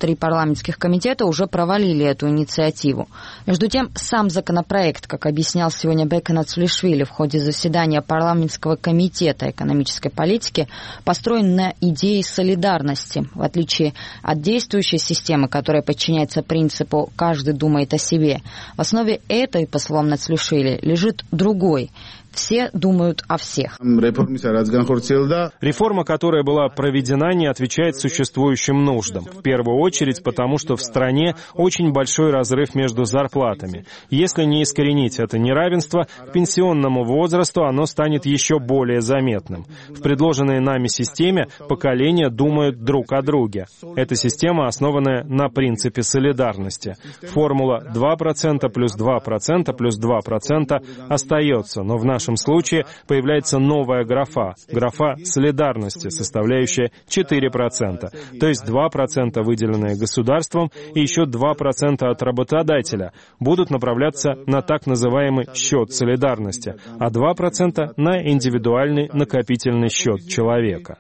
Три парламентских комитета уже провалили эту инициативу. Между тем, сам законопроект, как объяснял сегодня Бекен Ацулишвили в ходе заседания парламентского комитета экономической политики, построен на идее солидарности. В отличие от действующей системы, которая подчиняется принципу «каждый думает о себе», в основе этой, по словам Ацулишвили, лежит другой. Все думают о всех. Реформа, которая была проведена, не отвечает существующим нуждам. В первую очередь потому, что в стране очень большой разрыв между зарплатами. Если не искоренить это неравенство, к пенсионному возрасту оно станет еще более заметным. В предложенной нами системе поколения думают друг о друге. Эта система, основанная на принципе солидарности. Формула два процента плюс два процента плюс два процента остается, но в нашем В нашем случае появляется новая графа, графа солидарности, составляющая четыре процента, то есть два процента, выделенные государством, и еще два процента от работодателя, будут направляться на так называемый счет солидарности, а два процента на индивидуальный накопительный счет человека.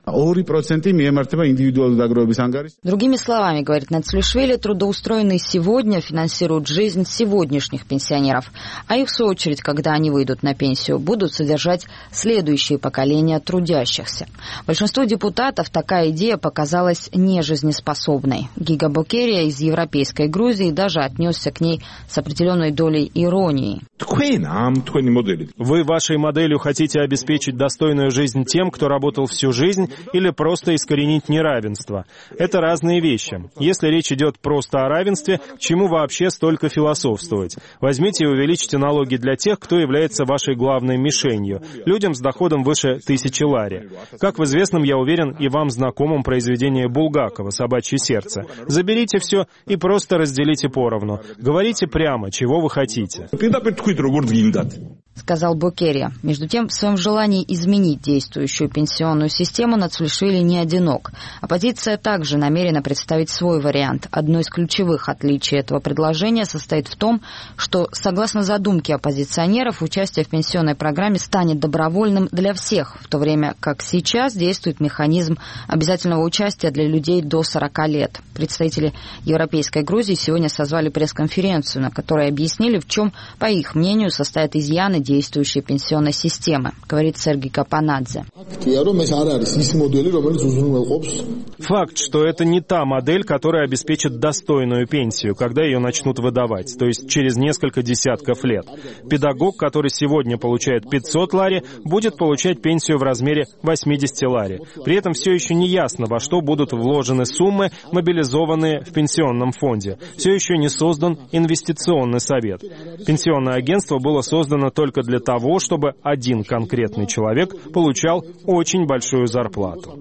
Другими словами, говорит Нацулишвили, трудоустроенные сегодня финансируют жизнь сегодняшних пенсионеров, а их, в свою очередь, когда они выйдут на пенсию, будут содержать следующие поколения трудящихся. Большинству депутатов такая идея показалась нежизнеспособной. Гига Бокерия из Европейской Грузии даже отнесся к ней с определенной долей иронии. Вы вашей моделью хотите обеспечить достойную жизнь тем, кто работал всю жизнь, или просто искоренить неравенство? Это разные вещи. Если речь идет просто о равенстве, к чему вообще столько философствовать? Возьмите и увеличьте налоги для тех, кто является вашей главной мишенью, людям с доходом выше тысячи лари. Как в известном, я уверен, и вам знакомом произведении Булгакова «Собачье сердце». Заберите все и просто разделите поровну. Говорите прямо, чего вы хотите. Сказал Бокерия. Между тем, в своем желании изменить действующую пенсионную систему Нацулишвили не одинок. Оппозиция также намерена представить свой вариант. Одно из ключевых отличий этого предложения состоит в том, что, согласно задумке оппозиционеров, участие в пенсионной программе станет добровольным для всех, в то время как сейчас действует механизм обязательного участия для людей до сорока лет. Представители Европейской Грузии сегодня созвали пресс-конференцию, на которой объяснили, в чем, по их мнению, состоят изъяны действующей пенсионной системы, говорит Сергей Капанадзе. Факт, что это не та модель, которая обеспечит достойную пенсию, когда ее начнут выдавать, то есть через несколько десятков лет. Педагог, который сегодня получает пятьсот лари, будет получать пенсию в размере восемьдесят лари. При этом все еще не ясно, во что будут вложены суммы, мобилизованные в пенсионном фонде. Все еще не создан инвестиционный совет. Пенсионное агентство было создано только для того, чтобы один конкретный человек получал очень большую зарплату.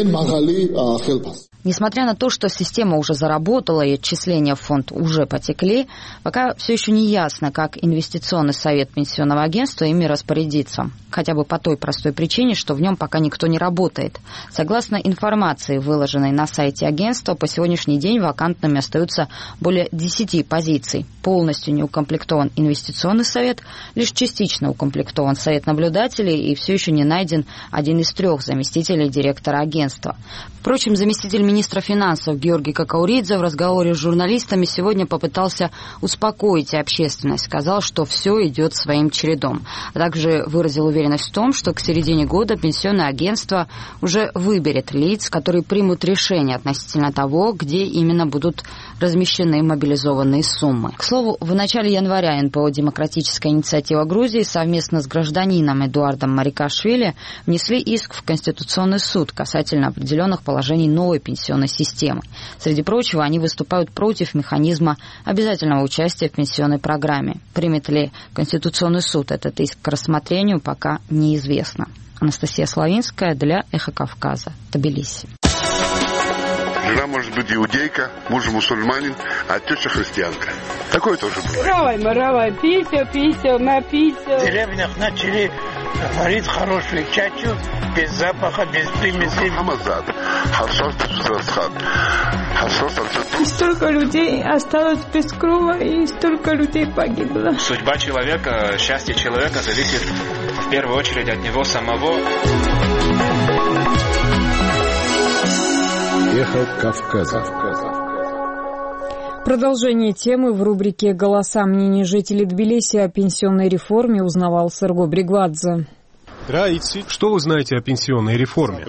Несмотря на то, что система уже заработала и отчисления в фонд уже потекли, пока все еще не ясно, как инвестиционный совет пенсионного агентства ими распорядится. Хотя бы по той простой причине, что в нем пока никто не работает. Согласно информации, выложенной на сайте агентства, по сегодняшний день вакантными остаются более десяти позиций. Полностью не укомплектован инвестиционный совет, лишь частично укомплектован совет наблюдателей и все еще не найден один из трех заместителей директора агентства. Впрочем, заместитель министра финансов Георгий Какауридзе в разговоре с журналистами сегодня попытался успокоить общественность, сказал, что все идет своим чередом. А также выразил уверенность в том, что к середине года пенсионное агентство уже выберет лиц, которые примут решение относительно того, где именно будут размещены мобилизованные суммы. К слову, в начале января эн пэ о «Демократическая инициатива Грузии» совместно с гражданином Эдуардом Марикашвили внесли иск в Конституционный суд касательно определенных положений новой пенсионной системы. Среди прочего, они выступают против механизма обязательного участия в пенсионной программе. Примет ли Конституционный суд этот иск к рассмотрению, пока неизвестно. Анастасия Славинская для «Эхо Кавказа», Тбилиси. Жена может быть иудейка, муж мусульманин, а теща христианка. Такое тоже бывает. Равай, маравай, пися, пися, напися. В деревнях начали варить хорошую чачу, без запаха, без примеси. И столько людей осталось без крова, и столько людей погибло. Судьба человека, счастье человека зависит в первую очередь от него самого. Эхо Кавказа. Продолжение темы в рубрике «Голоса мнений жителей Тбилиси» о пенсионной реформе узнавал Серго Бригвадзе. Что вы знаете о пенсионной реформе?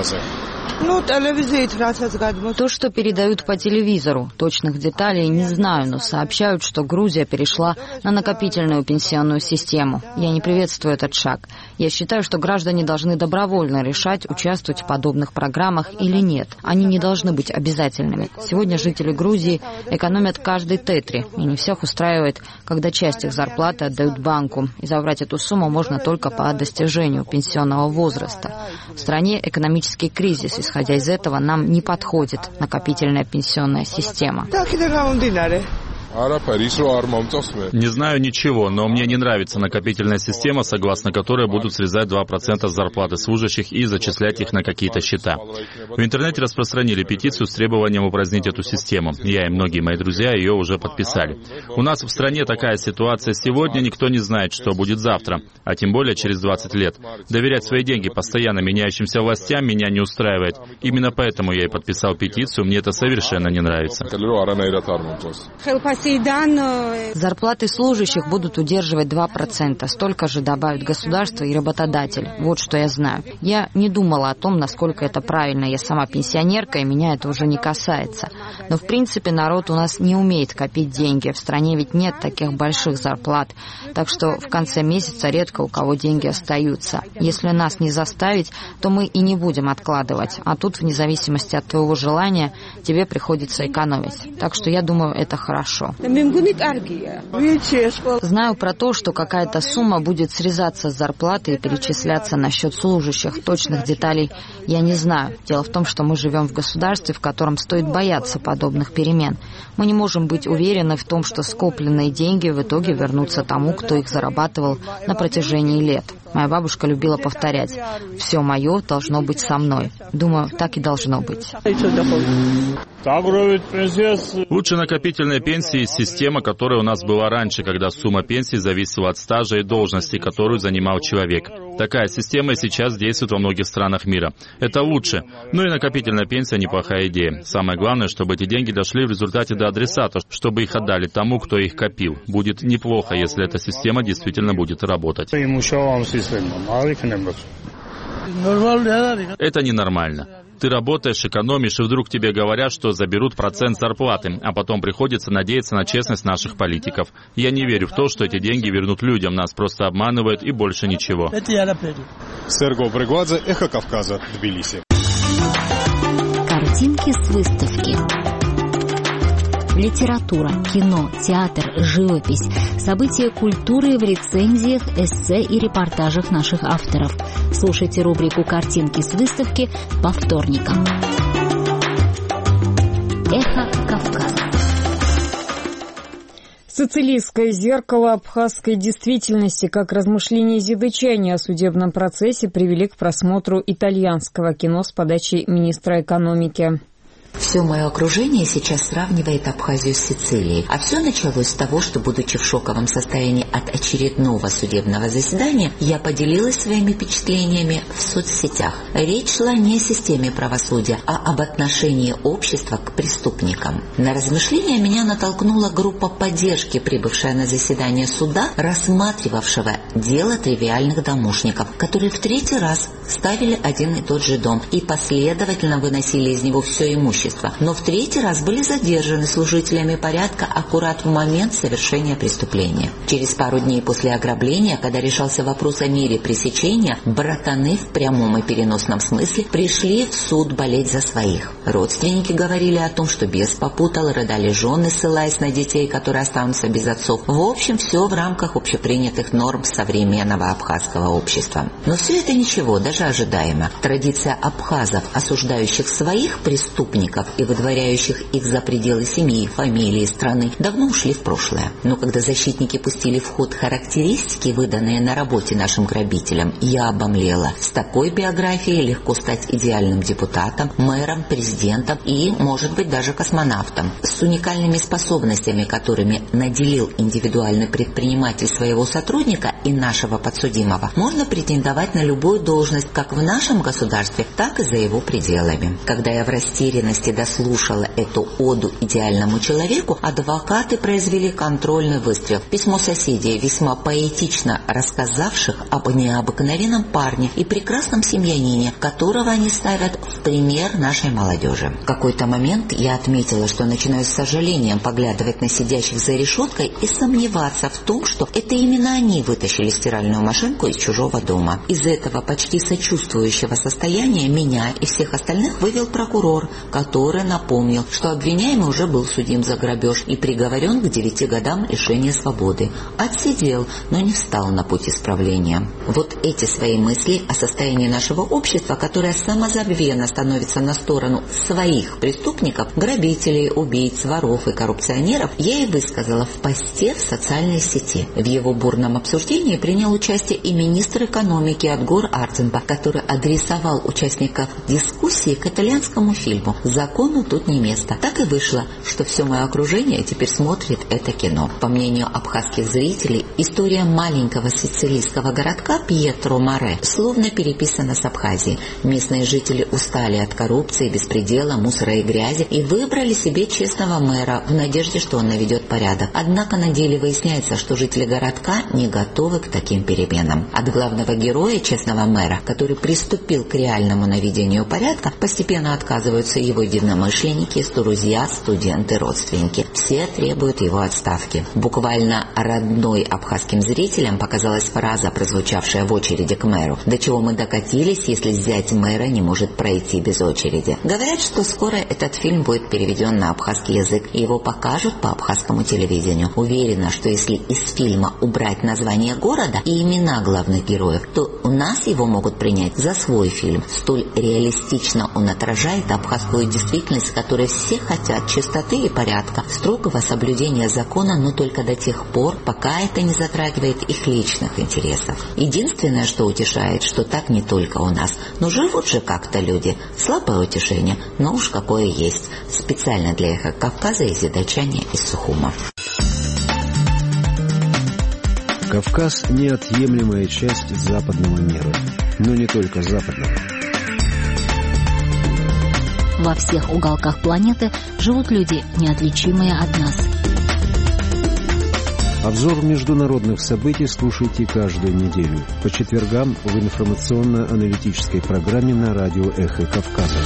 То, что передают по телевизору. Точных деталей не знаю, но сообщают, что Грузия перешла на накопительную пенсионную систему. Я не приветствую этот шаг. Я считаю, что граждане должны добровольно решать, участвовать в подобных программах или нет. Они не должны быть обязательными. Сегодня жители Грузии экономят каждый тетри, и не всех устраивает, когда часть их зарплаты отдают банку. И забрать эту сумму можно только по достижению пенсионного возраста. В стране экономический кризис. Исходя из этого, нам не подходит накопительная пенсионная система. Не знаю ничего, но мне не нравится накопительная система, согласно которой будут срезать два процента с зарплаты служащих и зачислять их на какие-то счета. В интернете распространили петицию с требованием упразднить эту систему. Я и многие мои друзья ее уже подписали. У нас в стране такая ситуация сегодня, никто не знает, что будет завтра, а тем более через двадцать лет. Доверять свои деньги постоянно меняющимся властям меня не устраивает. Именно поэтому я и подписал петицию, мне это совершенно не нравится. Зарплаты служащих будут удерживать два процента. Столько же добавят государство и работодатель. Вот что я знаю. Я не думала о том, насколько это правильно. Я сама пенсионерка, и меня это уже не касается. Но, в принципе, народ у нас не умеет копить деньги. В стране ведь нет таких больших зарплат. Так что в конце месяца редко у кого деньги остаются. Если нас не заставить, то мы и не будем откладывать. А тут, вне зависимости от твоего желания, тебе приходится экономить. Так что я думаю, это хорошо. Знаю про то, что какая-то сумма будет срезаться с зарплаты и перечисляться на счет служащих. Точных деталей я не знаю. Дело в том, что мы живем в государстве, в котором стоит бояться подобных перемен. Мы не можем быть уверены в том, что скопленные деньги в итоге вернутся тому, кто их зарабатывал на протяжении лет. Моя бабушка любила повторять: «Все мое должно быть со мной». Думаю, так и должно быть. Лучше накопительная пенсия из системы, которая у нас была раньше, когда сумма пенсии зависела от стажа и должности, которую занимал человек. Такая система сейчас действует во многих странах мира. Это лучше. Ну и накопительная пенсия — неплохая идея. Самое главное, чтобы эти деньги дошли в результате до адресата, чтобы их отдали тому, кто их копил. Будет неплохо, если эта система действительно будет работать. Это ненормально. Ты работаешь, экономишь, и вдруг тебе говорят, что заберут процент зарплаты, а потом приходится надеяться на честность наших политиков. Я не верю в то, что эти деньги вернут людям, нас просто обманывают и больше ничего. Серго Бригвадзе, Эхо Кавказа, Тбилиси. Картинки с выставки. Литература, кино, театр, живопись, события культуры в рецензиях, эссе и репортажах наших авторов. Слушайте рубрику «Картинки с выставки» по вторникам. Эхо Кавказа. Сицилийское зеркало абхазской действительности, как размышления зидычане о судебном процессе привели к просмотру итальянского кино с подачи министра экономики. Все мое окружение сейчас сравнивает Абхазию с Сицилией. А все началось с того, что, будучи в шоковом состоянии от очередного судебного заседания, я поделилась своими впечатлениями в соцсетях. Речь шла не о системе правосудия, а об отношении общества к преступникам. На размышления меня натолкнула группа поддержки, прибывшая на заседание суда, рассматривавшего дело тривиальных домушников, которые в третий раз ставили один и тот же дом и последовательно выносили из него все имущество. Но в третий раз были задержаны служителями порядка аккурат в момент совершения преступления. Через пару дней после ограбления, когда решался вопрос о мере пресечения, братаны в прямом и переносном смысле пришли в суд болеть за своих. Родственники говорили о том, что бес попутал, рыдали жены, ссылаясь на детей, которые останутся без отцов. В общем, все в рамках общепринятых норм современного абхазского общества. Но все это ничего, даже ожидаемо. Традиция абхазов, осуждающих своих преступников и выдворяющих их за пределы семьи, фамилии, страны, давно ушли в прошлое. Но когда защитники пустили в ход характеристики, выданные на работе нашим грабителям, я обомлела. С такой биографией легко стать идеальным депутатом, мэром, президентом и, может быть, даже космонавтом. С уникальными способностями, которыми наделил индивидуальный предприниматель своего сотрудника и нашего подсудимого, можно претендовать на любую должность как в нашем государстве, так и за его пределами. Когда я в растерянности верности дослушала эту оду идеальному человеку, адвокаты произвели контрольный выстрел. Письмо соседей, весьма поэтично рассказавших об необыкновенном парне и прекрасном семьянине, которого они ставят в пример нашей молодежи. В какой-то момент я отметила, что начинаю с сожалением поглядывать на сидящих за решеткой и сомневаться в том, что это именно они вытащили стиральную машинку из чужого дома. Из этого почти сочувствующего состояния меня и всех остальных вывел прокурор, который напомнил, что обвиняемый уже был судим за грабеж и приговорен к девяти годам лишения свободы. Отсидел, но не встал на путь исправления. Вот эти свои мысли о состоянии нашего общества, которое самозабвенно становится на сторону своих преступников, грабителей, убийц, воров и коррупционеров, я и высказала в посте в социальной сети. В его бурном обсуждении принял участие и министр экономики Адгор Ардзенбах, который адресовал участников дискуссии к итальянскому фильму «Закону тут не место». Так и вышло, что все мое окружение теперь смотрит это кино. По мнению абхазских зрителей, история маленького сицилийского городка Пьетро Море словно переписана с Абхазии. Местные жители устали от коррупции, беспредела, мусора и грязи и выбрали себе честного мэра в надежде, что он наведет порядок. Однако на деле выясняется, что жители городка не готовы к таким переменам. От главного героя, честного мэра, который приступил к реальному наведению порядка, постепенно отказываются его единомышленники, друзья, студенты, родственники. Все требуют его отставки. Буквально родной абхазским зрителям показалась фраза, прозвучавшая в очереди к мэру: «До чего мы докатились, если зять мэра не может пройти без очереди». Говорят, что скоро этот фильм будет переведен на абхазский язык, и его покажут по абхазскому телевидению. Уверена, что если из фильма убрать название города и имена главных героев, то у нас его могут принять за свой фильм. Столь реалистично он отражает абхазскую действительность, в которой все хотят чистоты и порядка, строгого соблюдения закона, но только до тех пор, пока это не затрагивает их личных интересов. Единственное, что утешает, что так не только у нас, но живут же как-то люди. Слабое утешение, но уж какое есть. Специально для «Эхо Кавказа» из Задачания из Сухума. Кавказ – неотъемлемая часть западного мира, но не только западного. Во всех уголках планеты живут люди, неотличимые от нас. Обзор международных событий слушайте каждую неделю по четвергам в информационно-аналитической программе на радио «Эхо Кавказа».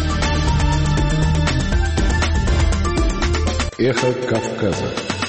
«Эхо Кавказа».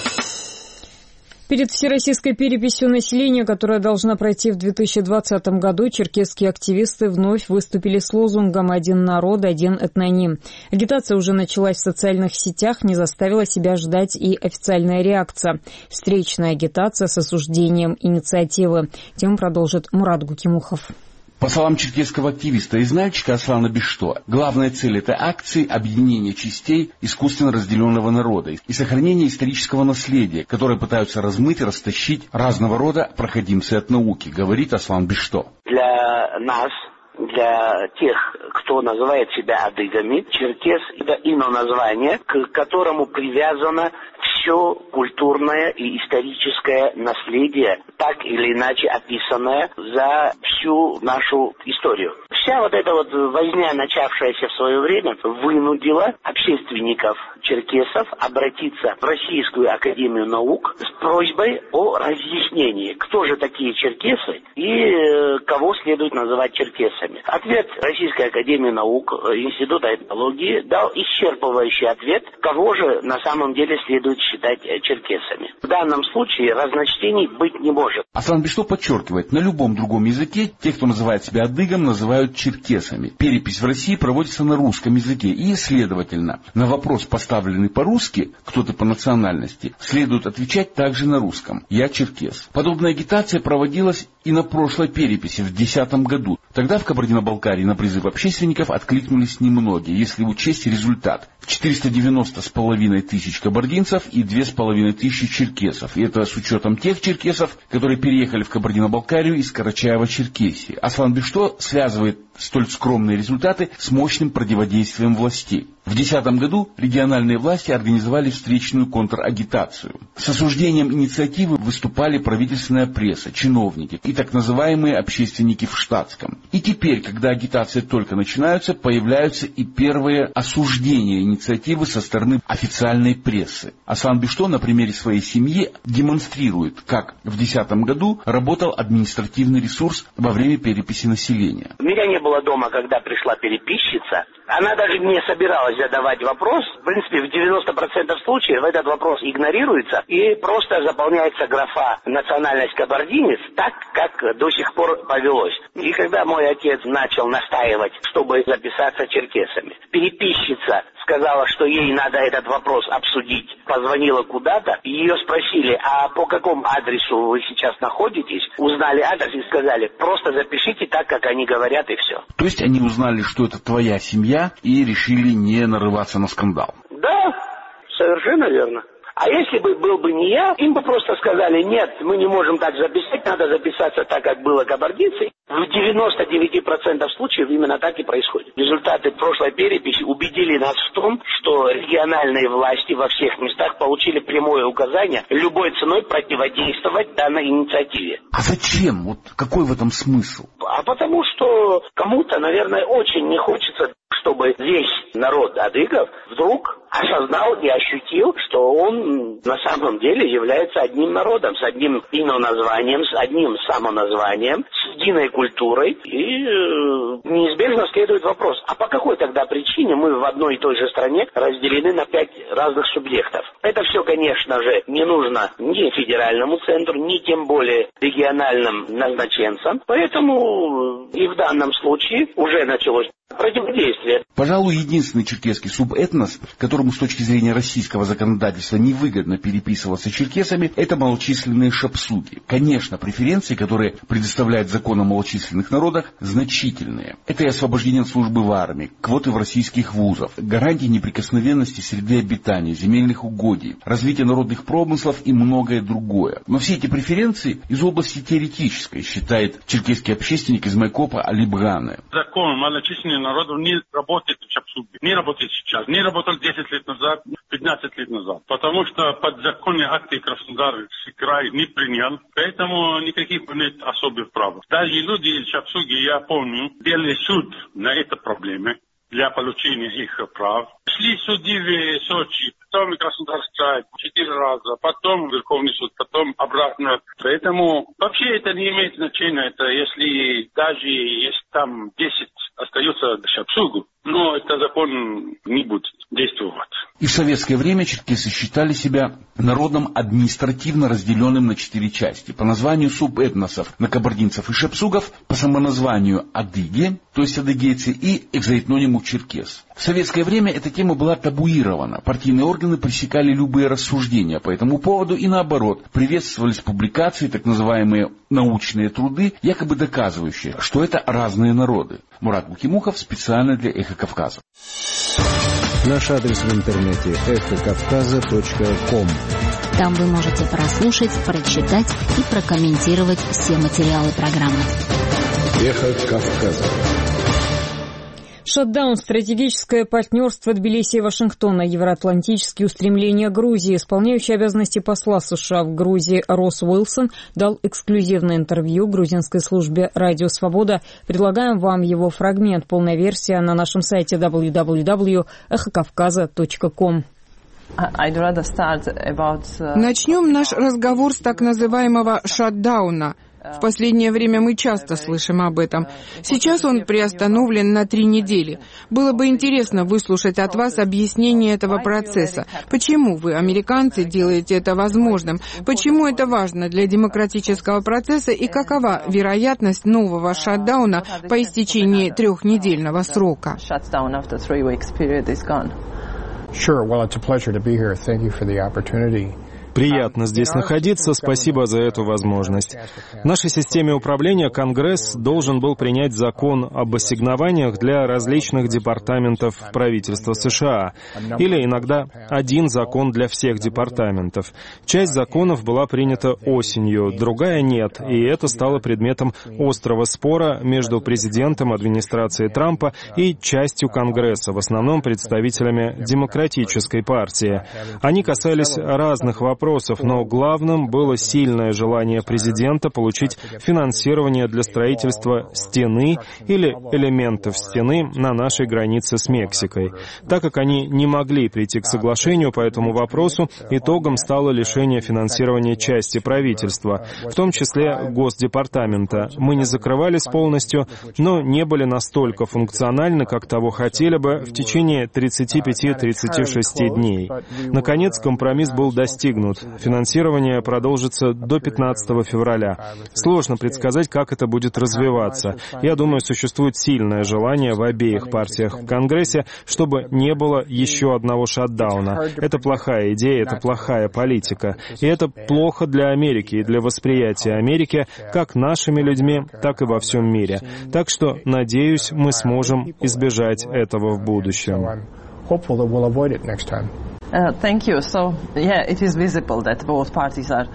Перед всероссийской переписью населения, которая должна пройти в две тысячи двадцатом году, черкесские активисты вновь выступили с лозунгом «Один народ, один этноним». Агитация уже началась в социальных сетях, не заставила себя ждать и официальная реакция. Встречная агитация с осуждением инициативы. Тему продолжит Мурат Гукимухов. По словам черкесского активиста из Нальчика Аслана Бишто, главная цель этой акции – объединение частей искусственно разделенного народа и сохранение исторического наследия, которое пытаются размыть и растащить разного рода проходимцы от науки, говорит Аслан Бишто. Для нас, для тех, кто называет себя адыгами, черкес – это иноназвание, к которому привязано все культурное и историческое наследие, так или иначе описанное за всю нашу историю. Вся вот эта вот возня, начавшаяся в свое время, вынудила общественников черкесов обратиться в Российскую академию наук с просьбой о разъяснении, кто же такие черкесы и э, кого следует называть черкесами. Ответ Российской академии наук, Института этнологии дал исчерпывающий ответ, кого же на самом деле следует считать черкесами. В данном случае разночтений быть не может. Аслан Бишто подчеркивает, на любом другом языке те, кто называет себя адыгом, называют черкесами. Перепись в России проводится на русском языке и, следовательно, на вопрос, поставленный по-русски, кто ты по национальности, следует отвечать также на русском. Я черкес. Подобная агитация проводилась и на прошлой переписи в две тысячи десятом году. Тогда в Кабардино-Балкарии на призыв общественников откликнулись немногие, если учесть результат. четыреста девяносто с половиной тысяч кабардинцев и две с половиной тысячи черкесов. И это с учетом тех черкесов, которые переехали в Кабардино-Балкарию из Карачаево-Черкесии. Аслан Бишто связывает столь скромные результаты с мощным противодействием властей. В две тысячи десятом году региональные власти организовали встречную контрагитацию. С осуждением инициативы выступали правительственная пресса, чиновники и так называемые общественники в штатском. И теперь, когда агитация только начинается, появляются и первые осуждения инициативы со стороны официальной прессы. Асан Бишто на примере своей семьи демонстрирует, как в две тысячи десятом году работал административный ресурс во время переписи населения. У меня не было дома, когда пришла переписчица. Она даже не собиралась задавать вопрос. В принципе, в девяноста процентах случаев этот вопрос игнорируется и просто заполняется графа «национальность кабардинец» так, как до сих пор повелось. И когда мой отец начал настаивать, чтобы записаться черкесами, переписчица сказала, что ей надо этот вопрос обсудить, позвонила куда-то, ее спросили, а по какому адресу вы сейчас находитесь, узнали адрес и сказали, просто запишите так, как они говорят, и все. То есть они узнали, что это твоя семья, и решили не нарываться на скандал? Да, совершенно верно. А если бы был бы не я, им бы просто сказали, нет, мы не можем так записать, надо записаться так, как было кабардинцы. В девяноста девяти процентах случаев именно так и происходит. Результаты прошлой переписи убедили нас в том, что региональные власти во всех местах получили прямое указание любой ценой противодействовать данной инициативе. А зачем? Вот какой в этом смысл? А потому что кому-то, наверное, очень не хочется, чтобы весь народ адыгов вдруг осознал и ощутил, что он на самом деле является одним народом, с одним иноназванием, с одним самоназванием, с единой культурой. И э, неизбежно следует вопрос, а по какой тогда причине мы в одной и той же стране разделены на пять разных субъектов? Это все, конечно же, не нужно ни федеральному центру, ни тем более региональным назначенцам. Поэтому и в данном случае уже началось противодействие. Пожалуй, единственный черкесский субэтнос, которому с точки зрения российского законодательства невыгодно переписываться с черкесами, это малочисленные шапсуги. Конечно, преференции, которые предоставляет закон о малочисленных народах, значительные. Это и освобождение от службы в армии, квоты в российских вузах, гарантии неприкосновенности среды обитания, земельных угодий, развитие народных промыслов и многое другое. Но все эти преференции из области теоретической, считает черкесский общественник из Майкопа Али Бгане. Закон малочисленных народов не работает в Шапсуге, не работает сейчас, не работал десять лет назад, пятнадцать лет назад, потому что подзаконные акты Краснодарский край не принял, поэтому никаких нет особых прав. Даже люди из Шапсуги, я помню, делали суд на этой проблеме для получения их прав. Шли суды в Сочи, потом в Краснодарский край четыре раза, потом в Верховный суд, потом обратно. Поэтому вообще это не имеет значения, это если даже если там десять остается Шапсугу, но этот закон не будет действовать. И в советское время черкесы считали себя народом административно разделенным на четыре части. По названию субэтносов на кабардинцев и шапсугов, по самоназванию адыги, то есть адыгейцы, и экзоэтнониму черкес. В советское время эта тема была табуирована. Партийные органы пресекали любые рассуждения по этому поводу и наоборот, приветствовались публикации, так называемые научные труды, якобы доказывающие, что это разные народы. Мурат Букимухов специально для «Эхо Кавказа». Наш адрес в интернете эхо кавказа точка ком. Там вы можете прослушать, прочитать и прокомментировать все материалы программы. «Эхо Кавказа». Шатдаун, стратегическое партнерство Тбилиси и Вашингтона, евроатлантические устремления Грузии. Исполняющий обязанности посла США в Грузии Росс Уилсон дал эксклюзивное интервью грузинской службе «Радио Свобода». Предлагаем вам его фрагмент. Полная версия на нашем сайте дабл ю дабл ю дабл ю точка эхо кавказа точка ком. Начнем наш разговор с так называемого шатдауна. В последнее время мы часто слышим об этом. Сейчас он приостановлен на три недели. Было бы интересно выслушать от вас объяснение этого процесса. Почему вы, американцы, делаете это возможным? Почему это важно для демократического процесса и какова вероятность нового шатдауна по истечении трехнедельного срока? Sure. Well, it's a pleasure to be here. Thank you for the opportunity Приятно здесь находиться, спасибо за эту возможность. В нашей системе управления Конгресс должен был принять закон об ассигнованиях для различных департаментов правительства США, или иногда один закон для всех департаментов. Часть законов была принята осенью, другая нет, и это стало предметом острого спора между президентом администрации Трампа и частью Конгресса, в основном представителями Демократической партии. Они касались разных вопросов, но главным было сильное желание президента получить финансирование для строительства стены или элементов стены на нашей границе с Мексикой. Так как они не могли прийти к соглашению по этому вопросу, итогом стало лишение финансирования части правительства, в том числе Госдепартамента. Мы не закрывались полностью, но не были настолько функциональны, как того хотели бы, в течение тридцати пяти — тридцати шести дней. Наконец, компромисс был достигнут. Финансирование продолжится до пятнадцатого февраля. Сложно предсказать, как это будет развиваться. Я думаю, существует сильное желание в обеих партиях в Конгрессе, чтобы не было еще одного шатдауна. Это плохая идея, это плохая политика. И это плохо для Америки и для восприятия Америки как нашими людьми, так и во всем мире. Так что, надеюсь, мы сможем избежать этого в будущем. Uh, thank you. So, yeah, it is visible that both parties are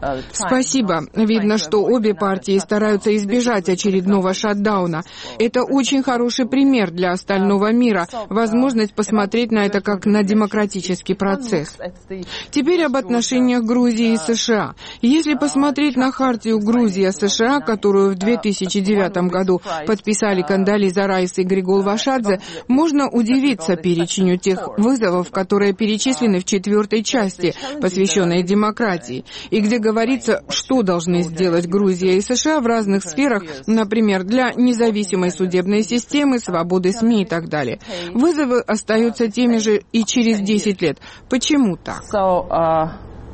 Спасибо. Видно, что обе партии стараются избежать очередного шатдауна. Это очень хороший пример для остального мира, возможность посмотреть на это как на демократический процесс. Теперь об отношениях Грузии и США. Если посмотреть на хартию Грузия-США, которую в две тысячи девятом году подписали Кандализа Райс и Григол Вашадзе, можно удивиться перечню тех вызовов, которые перечислены в четвертой части, посвященной демократии, и где говорится, говорится, что должны сделать Грузия и США в разных сферах, например, для независимой судебной системы, свободы СМИ и так далее. Вызовы остаются теми же и через десять лет. Почему так? So, uh,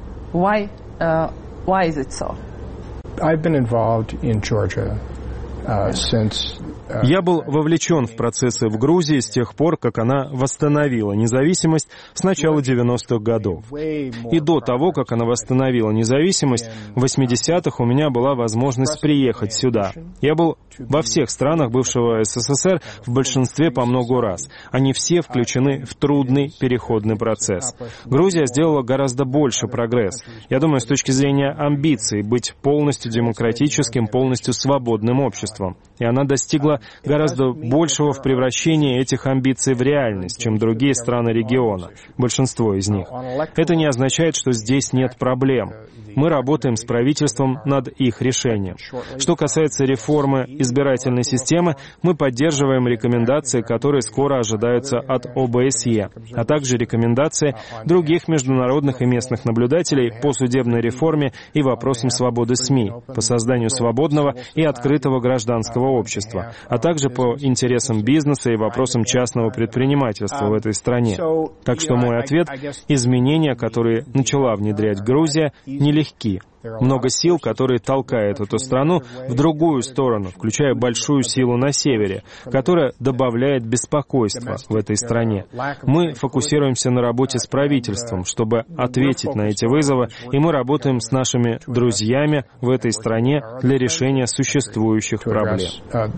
why, uh, why is it so? I've been involved in Georgia uh, since Я был вовлечен в процессы в Грузии с тех пор, как она восстановила независимость с начала девяностых годов. И до того, как она восстановила независимость, в восьмидесятых у меня была возможность приехать сюда. Я был во всех странах бывшего СССР в большинстве по много раз. Они все включены в трудный переходный процесс. Грузия сделала гораздо больше прогресс. Я думаю, с точки зрения амбиций быть полностью демократическим, полностью свободным обществом. И она достигла гораздо большего в превращении этих амбиций в реальность, чем другие страны региона, большинство из них. Это не означает, что здесь нет проблем. Мы работаем с правительством над их решением. Что касается реформы избирательной системы, мы поддерживаем рекомендации, которые скоро ожидаются от ОБСЕ, а также рекомендации других международных и местных наблюдателей по судебной реформе и вопросам свободы СМИ, по созданию свободного и открытого гражданского общества, а также по интересам бизнеса и вопросам частного предпринимательства в этой стране. Так что мой ответ — изменения, которые начала внедрять Грузия, нелегки. Много сил, которые толкают эту страну в другую сторону, включая большую силу на севере, которая добавляет беспокойства в этой стране. Мы фокусируемся на работе с правительством, чтобы ответить на эти вызовы, и мы работаем с нашими друзьями в этой стране для решения существующих проблем.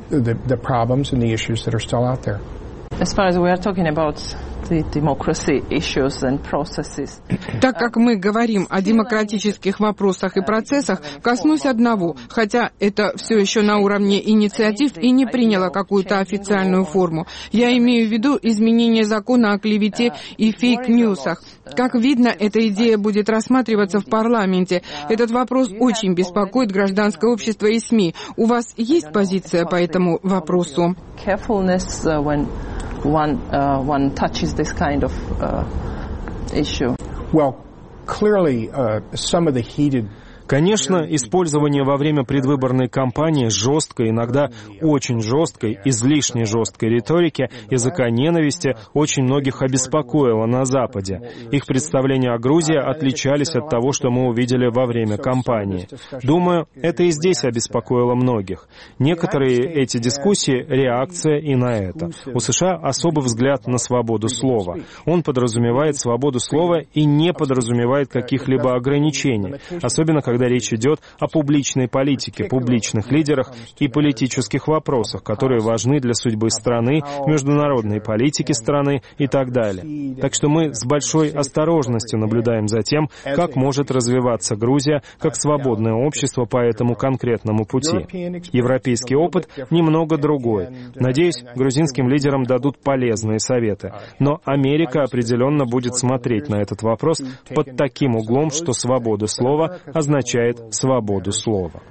As far as we are talking about the democracy issues and processes. Так как мы говорим о демократических вопросах и процессах, коснусь одного, хотя это все еще на уровне инициатив и не приняло какую-то официальную форму. Я имею в виду изменение закона о клевете и фейк-ньюсах. Как видно, эта идея будет рассматриваться в парламенте. Этот вопрос очень беспокоит гражданское общество и СМИ. У вас есть позиция по этому вопросу? Carefulness uh, when one uh, one touches this kind of uh, issue. Well, clearly, uh, some of the heated Конечно, использование во время предвыборной кампании жесткой, иногда очень жесткой, излишне жесткой риторики, языка ненависти очень многих обеспокоило на Западе. Их представления о Грузии отличались от того, что мы увидели во время кампании. Думаю, это и здесь обеспокоило многих. Некоторые эти дискуссии — реакция и на это. У США особый взгляд на свободу слова. Он подразумевает свободу слова и не подразумевает каких-либо ограничений, особенно когда речь идет о публичной политике, публичных лидерах и политических вопросах, которые важны для судьбы страны, международной политики страны и так далее. Так что мы с большой осторожностью наблюдаем за тем, как может развиваться Грузия как свободное общество по этому конкретному пути. Европейский опыт немного другой. Надеюсь, грузинским лидерам дадут полезные советы. Но Америка определенно будет смотреть на этот вопрос под таким углом, что свобода слова означает свободу слова.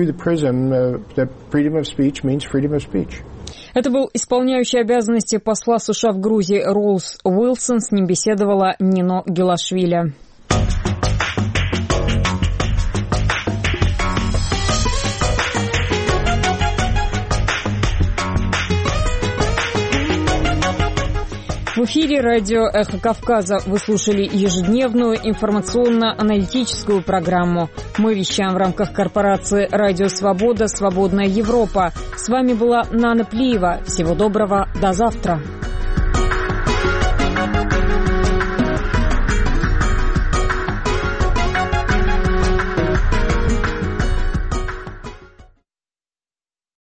Это был исполняющий обязанности посла США в Грузии Роуз Уилсон. С ним беседовала Нино Гелашвили. В эфире радио «Эхо Кавказа». Вы слушали ежедневную информационно-аналитическую программу. Мы вещаем в рамках корпорации «Радио Свобода. Свободная Европа». С вами была Нана Плиева. Всего доброго. До завтра.